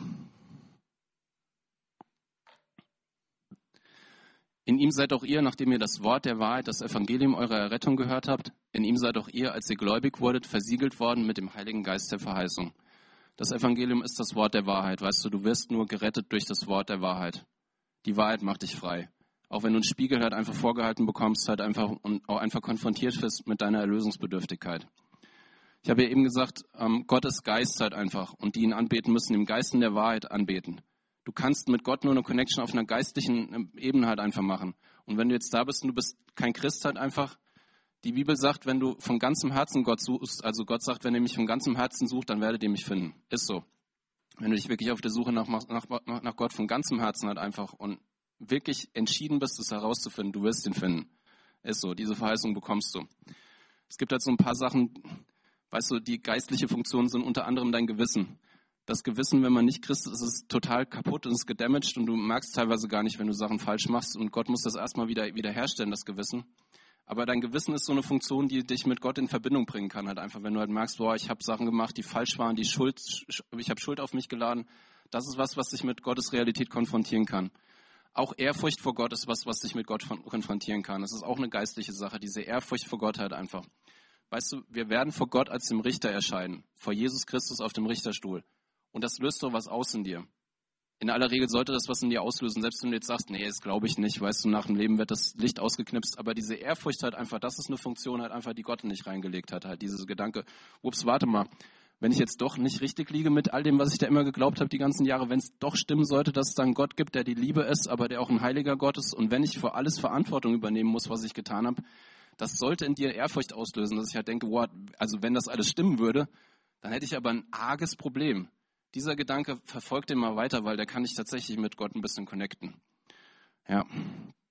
In ihm seid auch ihr, nachdem ihr das Wort der Wahrheit, das Evangelium eurer Errettung gehört habt, in ihm seid auch ihr, als ihr gläubig wurdet, versiegelt worden mit dem Heiligen Geist der Verheißung. Das Evangelium ist das Wort der Wahrheit, weißt du wirst nur gerettet durch das Wort der Wahrheit. Die Wahrheit macht dich frei. Auch wenn du einen Spiegel halt einfach vorgehalten bekommst, halt einfach und auch einfach konfrontiert wirst mit deiner Erlösungsbedürftigkeit. Ich habe ja eben gesagt, Gott ist Geist halt einfach und die ihn anbeten müssen, im Geist in der Wahrheit anbeten. Du kannst mit Gott nur eine Connection auf einer geistlichen Ebene halt einfach machen. Und wenn du jetzt da bist und du bist kein Christ halt einfach, die Bibel sagt, wenn du von ganzem Herzen Gott suchst, also Gott sagt, wenn ihr mich von ganzem Herzen sucht, dann werdet ihr mich finden. Ist so. Wenn du dich wirklich auf der Suche nach Gott von ganzem Herzen halt einfach und wirklich entschieden bist, es herauszufinden, du wirst ihn finden. Ist so, diese Verheißung bekommst du. Es gibt halt so ein paar Sachen, weißt du, die geistliche Funktionen sind unter anderem dein Gewissen. Das Gewissen, wenn man nicht Christ ist, ist total kaputt und ist gedamaged und du merkst teilweise gar nicht, wenn du Sachen falsch machst und Gott muss das erstmal wieder herstellen, das Gewissen. Aber dein Gewissen ist so eine Funktion, die dich mit Gott in Verbindung bringen kann. Halt einfach, wenn du halt merkst, boah, ich habe Sachen gemacht, die falsch waren, ich habe Schuld auf mich geladen. Das ist was dich mit Gottes Realität konfrontieren kann. Auch Ehrfurcht vor Gott ist was dich mit Gott konfrontieren kann. Das ist auch eine geistliche Sache, diese Ehrfurcht vor Gott halt einfach. Weißt du, wir werden vor Gott als dem Richter erscheinen, vor Jesus Christus auf dem Richterstuhl. Und das löst doch was aus in dir. In aller Regel sollte das was in dir auslösen, selbst wenn du jetzt sagst, nee, das glaube ich nicht, weißt du, nach dem Leben wird das Licht ausgeknipst, aber diese Ehrfurcht halt einfach, das ist eine Funktion halt einfach, die Gott nicht reingelegt hat, halt diese Gedanke, ups, warte mal, wenn ich jetzt doch nicht richtig liege mit all dem, was ich da immer geglaubt habe die ganzen Jahre, wenn es doch stimmen sollte, dass es da einen Gott gibt, der die Liebe ist, aber der auch ein heiliger Gott ist und wenn ich für alles Verantwortung übernehmen muss, was ich getan habe, das sollte in dir Ehrfurcht auslösen, dass ich halt denke, wow, also wenn das alles stimmen würde, dann hätte ich aber ein arges Problem. Dieser Gedanke verfolgt den mal weiter, weil der kann dich tatsächlich mit Gott ein bisschen connecten. Ja.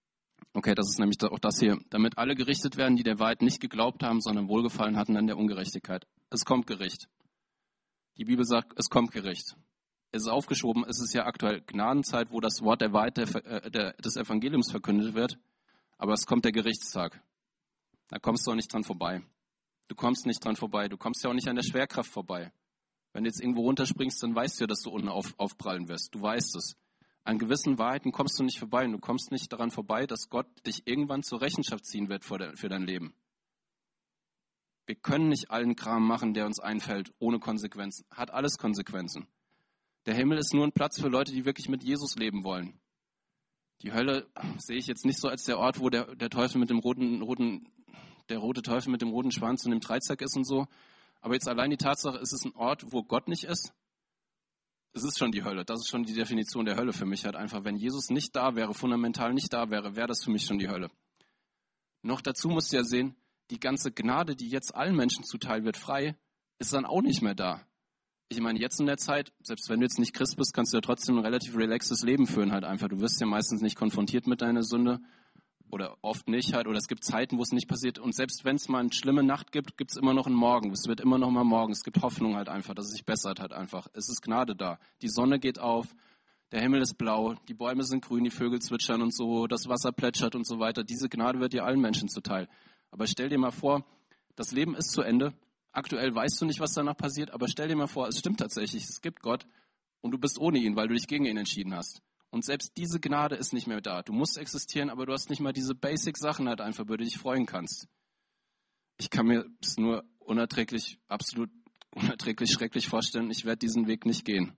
Okay, das ist nämlich auch das hier. Damit alle gerichtet werden, die der Wahrheit nicht geglaubt haben, sondern Wohlgefallen hatten an der Ungerechtigkeit. Es kommt Gericht. Die Bibel sagt, es kommt Gericht. Es ist aufgeschoben, es ist ja aktuell Gnadenzeit, wo das Wort der Wahrheit des Evangeliums verkündet wird. Aber es kommt der Gerichtstag. Da kommst du auch nicht dran vorbei. Du kommst nicht dran vorbei. Du kommst ja auch nicht an der Schwerkraft vorbei. Wenn du jetzt irgendwo runterspringst, dann weißt du ja, dass du unten aufprallen wirst. Du weißt es. An gewissen Wahrheiten kommst du nicht vorbei. Und du kommst nicht daran vorbei, dass Gott dich irgendwann zur Rechenschaft ziehen wird für dein Leben. Wir können nicht allen Kram machen, der uns einfällt, ohne Konsequenzen. Hat alles Konsequenzen. Der Himmel ist nur ein Platz für Leute, die wirklich mit Jesus leben wollen. Die Hölle sehe ich jetzt nicht so als der Ort, wo der Teufel mit dem der rote Teufel mit dem roten Schwanz und dem Dreizack ist und so. Aber jetzt allein die Tatsache, ist es ein Ort, wo Gott nicht ist? Es ist schon die Hölle. Das ist schon die Definition der Hölle für mich halt einfach. Wenn Jesus nicht da wäre, fundamental nicht da wäre, wäre das für mich schon die Hölle. Noch dazu musst du ja sehen, die ganze Gnade, die jetzt allen Menschen zuteil wird, frei, ist dann auch nicht mehr da. Ich meine, jetzt in der Zeit, selbst wenn du jetzt nicht Christ bist, kannst du ja trotzdem ein relativ relaxes Leben führen halt einfach. Du wirst ja meistens nicht konfrontiert mit deiner Sünde oder oft nicht halt. Oder es gibt Zeiten, wo es nicht passiert. Und selbst wenn es mal eine schlimme Nacht gibt, gibt es immer noch einen Morgen. Es wird immer noch mal morgen. Es gibt Hoffnung halt einfach, dass es sich bessert halt einfach. Es ist Gnade da. Die Sonne geht auf, der Himmel ist blau, die Bäume sind grün, die Vögel zwitschern und so, das Wasser plätschert und so weiter. Diese Gnade wird dir allen Menschen zuteil. Aber stell dir mal vor, das Leben ist zu Ende. Aktuell weißt du nicht, was danach passiert, aber stell dir mal vor, es stimmt tatsächlich, es gibt Gott und du bist ohne ihn, weil du dich gegen ihn entschieden hast. Und selbst diese Gnade ist nicht mehr da. Du musst existieren, aber du hast nicht mal diese Basic-Sachen halt einfach, über die du dich freuen kannst. Ich kann mir es nur absolut unerträglich schrecklich vorstellen, ich werde diesen Weg nicht gehen.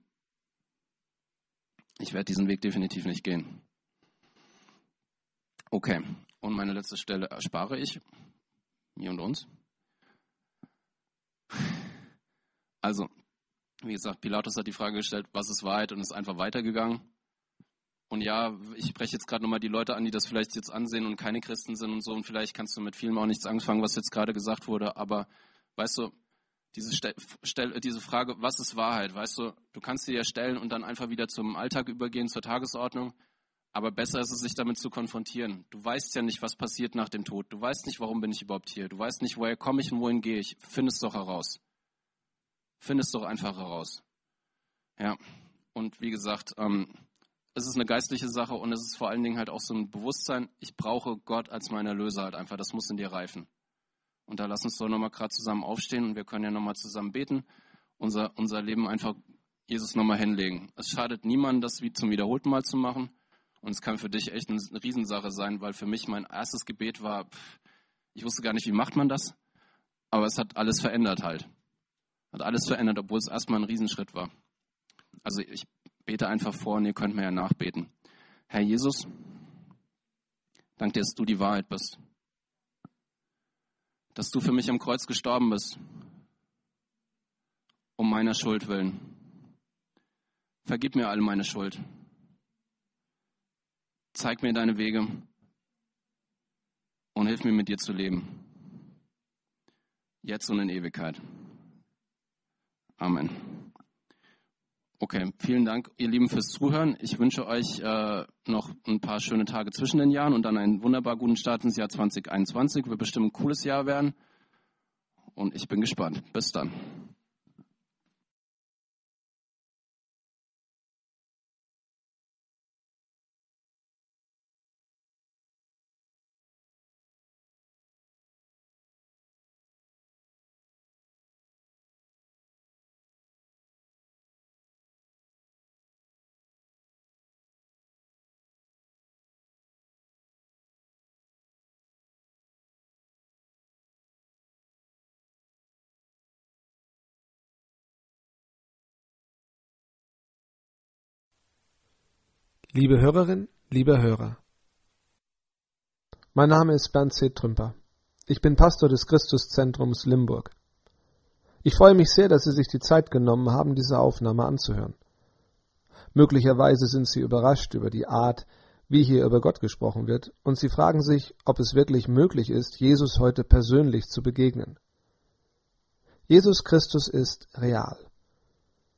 Ich werde diesen Weg definitiv nicht gehen. Okay, und meine letzte Stelle erspare ich, mir und uns. Also, wie gesagt, Pilatus hat die Frage gestellt, was ist Wahrheit, und ist einfach weitergegangen. Und ja, ich spreche jetzt gerade nochmal die Leute an, die das vielleicht jetzt ansehen und keine Christen sind und so, und vielleicht kannst du mit vielem auch nichts anfangen, was jetzt gerade gesagt wurde, aber weißt du, diese Frage, was ist Wahrheit, weißt du, du kannst sie ja stellen und dann einfach wieder zum Alltag übergehen, zur Tagesordnung, aber besser ist es, sich damit zu konfrontieren. Du weißt ja nicht, was passiert nach dem Tod, du weißt nicht, warum bin ich überhaupt hier, du weißt nicht, woher komme ich und wohin gehe ich, find es doch heraus. Find es doch einfach heraus. Ja, und wie gesagt, es ist eine geistliche Sache und es ist vor allen Dingen halt auch so ein Bewusstsein, ich brauche Gott als meinen Erlöser halt einfach, das muss in dir reifen. Und da lass uns doch nochmal gerade zusammen aufstehen und wir können ja nochmal zusammen beten, unser Leben einfach Jesus nochmal hinlegen. Es schadet niemandem, das wie zum wiederholten Mal zu machen und es kann für dich echt eine Riesensache sein, weil für mich mein erstes Gebet war, ich wusste gar nicht, wie macht man das, aber es hat alles verändert halt. Hat alles verändert, obwohl es erstmal ein Riesenschritt war. Also ich bete einfach vor und ihr könnt mir ja nachbeten. Herr Jesus, danke dir, dass du die Wahrheit bist. Dass du für mich am Kreuz gestorben bist. Um meiner Schuld willen. Vergib mir all meine Schuld. Zeig mir deine Wege und hilf mir, mit dir zu leben. Jetzt und in Ewigkeit. Amen. Okay, vielen Dank, ihr Lieben, fürs Zuhören. Ich wünsche euch noch ein paar schöne Tage zwischen den Jahren und dann einen wunderbar guten Start ins Jahr 2021. Wird bestimmt ein cooles Jahr werden und ich bin gespannt. Bis dann. Liebe Hörerin, lieber Hörer, mein Name ist Bernd C. Trümper. Ich bin Pastor des Christuszentrums Limburg. Ich freue mich sehr, dass Sie sich die Zeit genommen haben, diese Aufnahme anzuhören. Möglicherweise sind Sie überrascht über die Art, wie hier über Gott gesprochen wird, und Sie fragen sich, ob es wirklich möglich ist, Jesus heute persönlich zu begegnen. Jesus Christus ist real.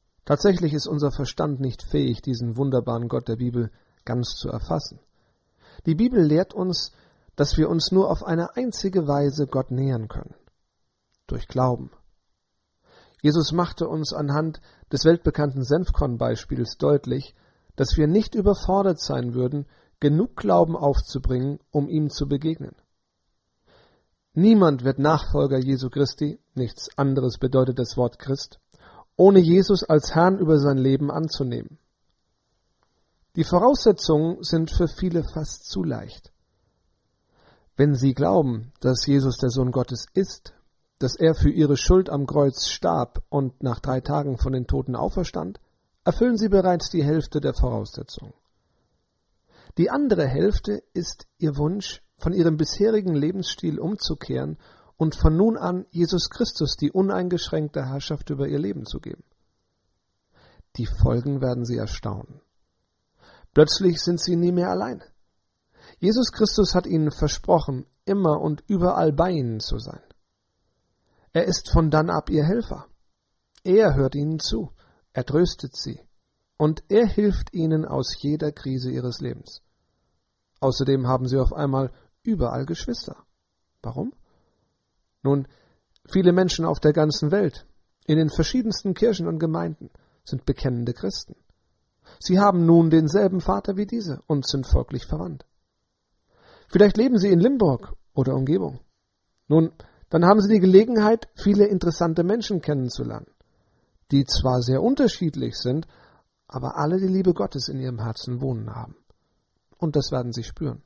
Tatsächlich ist unser Verstand nicht fähig, diesen wunderbaren Gott der Bibel ganz zu erfassen. Die Bibel lehrt uns, dass wir uns nur auf eine einzige Weise Gott nähern können: durch Glauben. Jesus machte uns anhand des weltbekannten Senfkorn-Beispiels deutlich, dass wir nicht überfordert sein würden, genug Glauben aufzubringen, um ihm zu begegnen. Niemand wird Nachfolger Jesu Christi, nichts anderes bedeutet das Wort Christ, ohne Jesus als Herrn über sein Leben anzunehmen. Die Voraussetzungen sind für viele fast zu leicht. Wenn sie glauben, dass Jesus der Sohn Gottes ist, dass er für ihre Schuld am Kreuz starb und nach 3 Tagen von den Toten auferstand, erfüllen sie bereits die Hälfte der Voraussetzungen. Die andere Hälfte ist ihr Wunsch, von ihrem bisherigen Lebensstil umzukehren und von nun an Jesus Christus die uneingeschränkte Herrschaft über ihr Leben zu geben. Die Folgen werden sie erstaunen. Plötzlich sind sie nie mehr allein. Jesus Christus hat ihnen versprochen, immer und überall bei ihnen zu sein. Er ist von dann ab ihr Helfer. Er hört ihnen zu, er tröstet sie und er hilft ihnen aus jeder Krise ihres Lebens. Außerdem haben sie auf einmal überall Geschwister. Warum? Nun, viele Menschen auf der ganzen Welt, in den verschiedensten Kirchen und Gemeinden, sind bekennende Christen. Sie haben nun denselben Vater wie diese und sind folglich verwandt. Vielleicht leben sie in Limburg oder Umgebung. Nun, dann haben sie die Gelegenheit, viele interessante Menschen kennenzulernen, die zwar sehr unterschiedlich sind, aber alle die Liebe Gottes in ihrem Herzen wohnen haben. Und das werden sie spüren.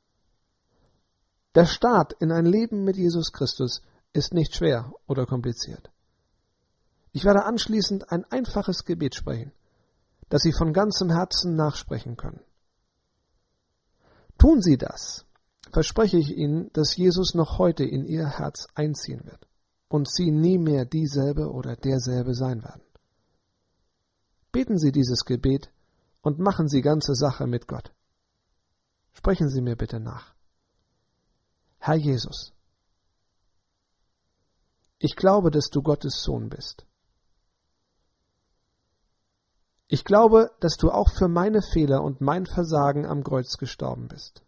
Der Start in ein Leben mit Jesus Christus ist nicht schwer oder kompliziert. Ich werde anschließend ein einfaches Gebet sprechen, das Sie von ganzem Herzen nachsprechen können. Tun Sie das, verspreche ich Ihnen, dass Jesus noch heute in Ihr Herz einziehen wird und Sie nie mehr dieselbe oder derselbe sein werden. Beten Sie dieses Gebet und machen Sie ganze Sache mit Gott. Sprechen Sie mir bitte nach. Herr Jesus, ich glaube, dass du Gottes Sohn bist. Ich glaube, dass du auch für meine Fehler und mein Versagen am Kreuz gestorben bist.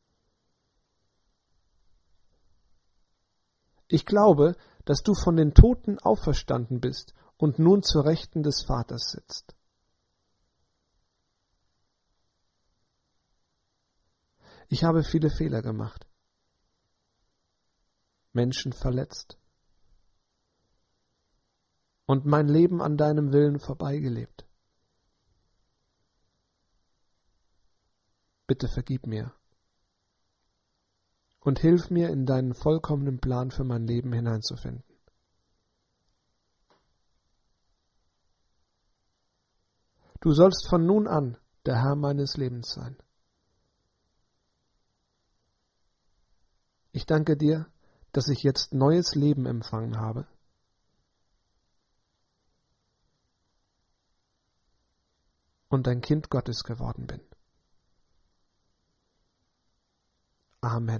Ich glaube, dass du von den Toten auferstanden bist und nun zur Rechten des Vaters sitzt. Ich habe viele Fehler gemacht, Menschen verletzt und mein Leben an deinem Willen vorbeigelebt. Bitte vergib mir und hilf mir, in deinen vollkommenen Plan für mein Leben hineinzufinden. Du sollst von nun an der Herr meines Lebens sein. Ich danke dir, dass ich jetzt neues Leben empfangen habe. Und ein Kind Gottes geworden bin. Amen.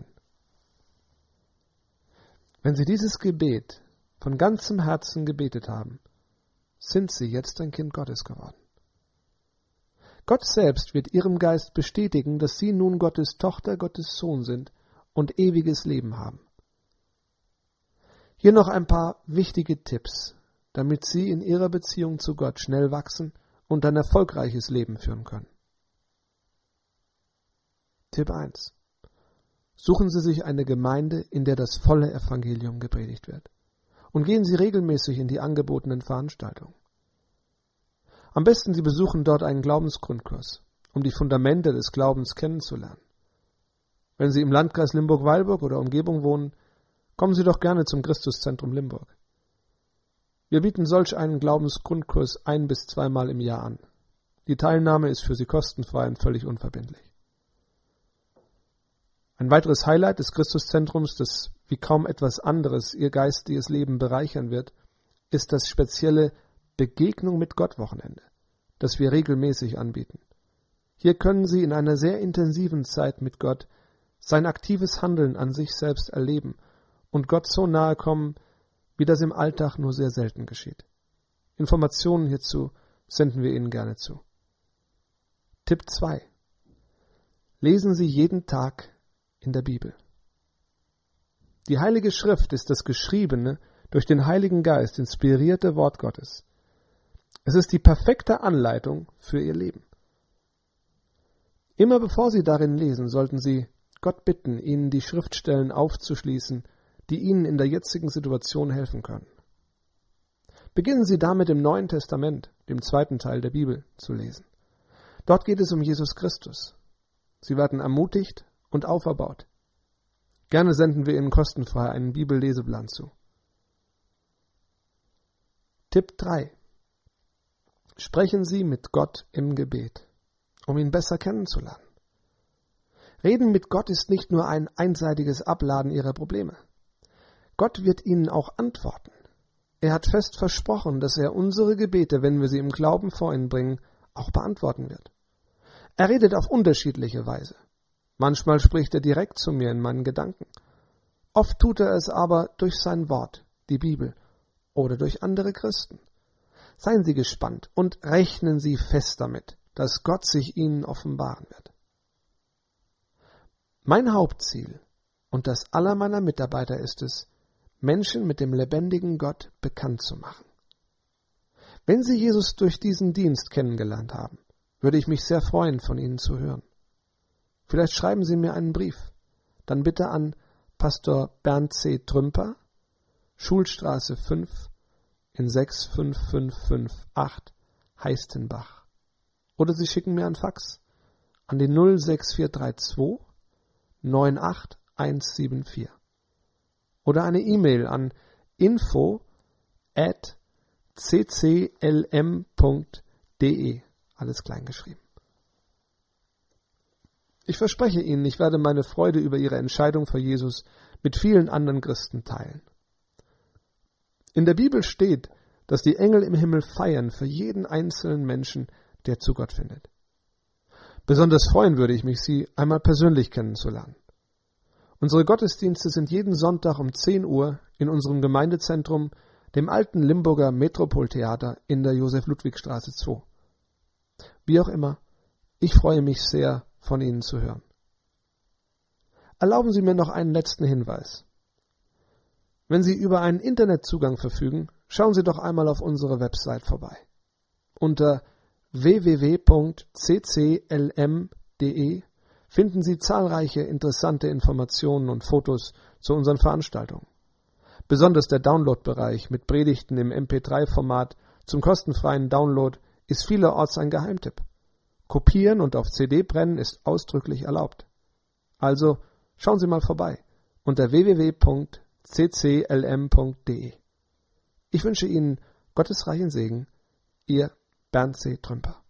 Wenn Sie dieses Gebet von ganzem Herzen gebetet haben, sind Sie jetzt ein Kind Gottes geworden. Gott selbst wird Ihrem Geist bestätigen, dass Sie nun Gottes Tochter, Gottes Sohn sind und ewiges Leben haben. Hier noch ein paar wichtige Tipps, damit Sie in Ihrer Beziehung zu Gott schnell wachsen und ein erfolgreiches Leben führen können. Tipp 1. Suchen Sie sich eine Gemeinde, in der das volle Evangelium gepredigt wird. Und gehen Sie regelmäßig in die angebotenen Veranstaltungen. Am besten Sie besuchen dort einen Glaubensgrundkurs, um die Fundamente des Glaubens kennenzulernen. Wenn Sie im Landkreis Limburg-Weilburg oder Umgebung wohnen, kommen Sie doch gerne zum Christuszentrum Limburg. Wir bieten solch einen Glaubensgrundkurs 1- bis 2-mal im Jahr an. Die Teilnahme ist für Sie kostenfrei und völlig unverbindlich. Ein weiteres Highlight des Christuszentrums, das wie kaum etwas anderes Ihr geistiges Leben bereichern wird, ist das spezielle Begegnung mit Gott Wochenende, das wir regelmäßig anbieten. Hier können Sie in einer sehr intensiven Zeit mit Gott sein aktives Handeln an sich selbst erleben und Gott so nahe kommen, wie das im Alltag nur sehr selten geschieht. Informationen hierzu senden wir Ihnen gerne zu. Tipp 2. Lesen Sie jeden Tag in der Bibel. Die Heilige Schrift ist das geschriebene, durch den Heiligen Geist inspirierte Wort Gottes. Es ist die perfekte Anleitung für Ihr Leben. Immer bevor Sie darin lesen, sollten Sie Gott bitten, Ihnen die Schriftstellen aufzuschließen, die Ihnen in der jetzigen Situation helfen können. Beginnen Sie damit im Neuen Testament, dem 2. Teil der Bibel, zu lesen. Dort geht es um Jesus Christus. Sie werden ermutigt und auferbaut. Gerne senden wir Ihnen kostenfrei einen Bibelleseplan zu. Tipp 3. Sprechen Sie mit Gott im Gebet, um ihn besser kennenzulernen. Reden mit Gott ist nicht nur ein einseitiges Abladen Ihrer Probleme. Gott wird Ihnen auch antworten. Er hat fest versprochen, dass er unsere Gebete, wenn wir sie im Glauben vor ihn bringen, auch beantworten wird. Er redet auf unterschiedliche Weise. Manchmal spricht er direkt zu mir in meinen Gedanken. Oft tut er es aber durch sein Wort, die Bibel, oder durch andere Christen. Seien Sie gespannt und rechnen Sie fest damit, dass Gott sich Ihnen offenbaren wird. Mein Hauptziel und das aller meiner Mitarbeiter ist es, Menschen mit dem lebendigen Gott bekannt zu machen. Wenn Sie Jesus durch diesen Dienst kennengelernt haben, würde ich mich sehr freuen, von Ihnen zu hören. Vielleicht schreiben Sie mir einen Brief, dann bitte an Pastor Bernd C. Trümper, Schulstraße 5 in 65558 Heistenbach. Oder Sie schicken mir einen Fax an die 06432 98174. Oder eine E-Mail an info@cclm.de, alles klein geschrieben. Ich verspreche Ihnen, ich werde meine Freude über Ihre Entscheidung für Jesus mit vielen anderen Christen teilen. In der Bibel steht, dass die Engel im Himmel feiern für jeden einzelnen Menschen, der zu Gott findet. Besonders freuen würde ich mich, Sie einmal persönlich kennenzulernen. Unsere Gottesdienste sind jeden Sonntag um 10 Uhr in unserem Gemeindezentrum, dem alten Limburger Metropoltheater in der Josef-Ludwig-Straße 2. Wie auch immer, ich freue mich sehr, von Ihnen zu hören. Erlauben Sie mir noch einen letzten Hinweis. Wenn Sie über einen Internetzugang verfügen, schauen Sie doch einmal auf unsere Website vorbei. Unter www.cclm.de finden Sie zahlreiche interessante Informationen und Fotos zu unseren Veranstaltungen. Besonders der Download-Bereich mit Predigten im MP3-Format zum kostenfreien Download ist vielerorts ein Geheimtipp. Kopieren und auf CD brennen ist ausdrücklich erlaubt. Also schauen Sie mal vorbei unter www.cclm.de. Ich wünsche Ihnen Gottes reichen Segen, Ihr Bernd C. Trümper.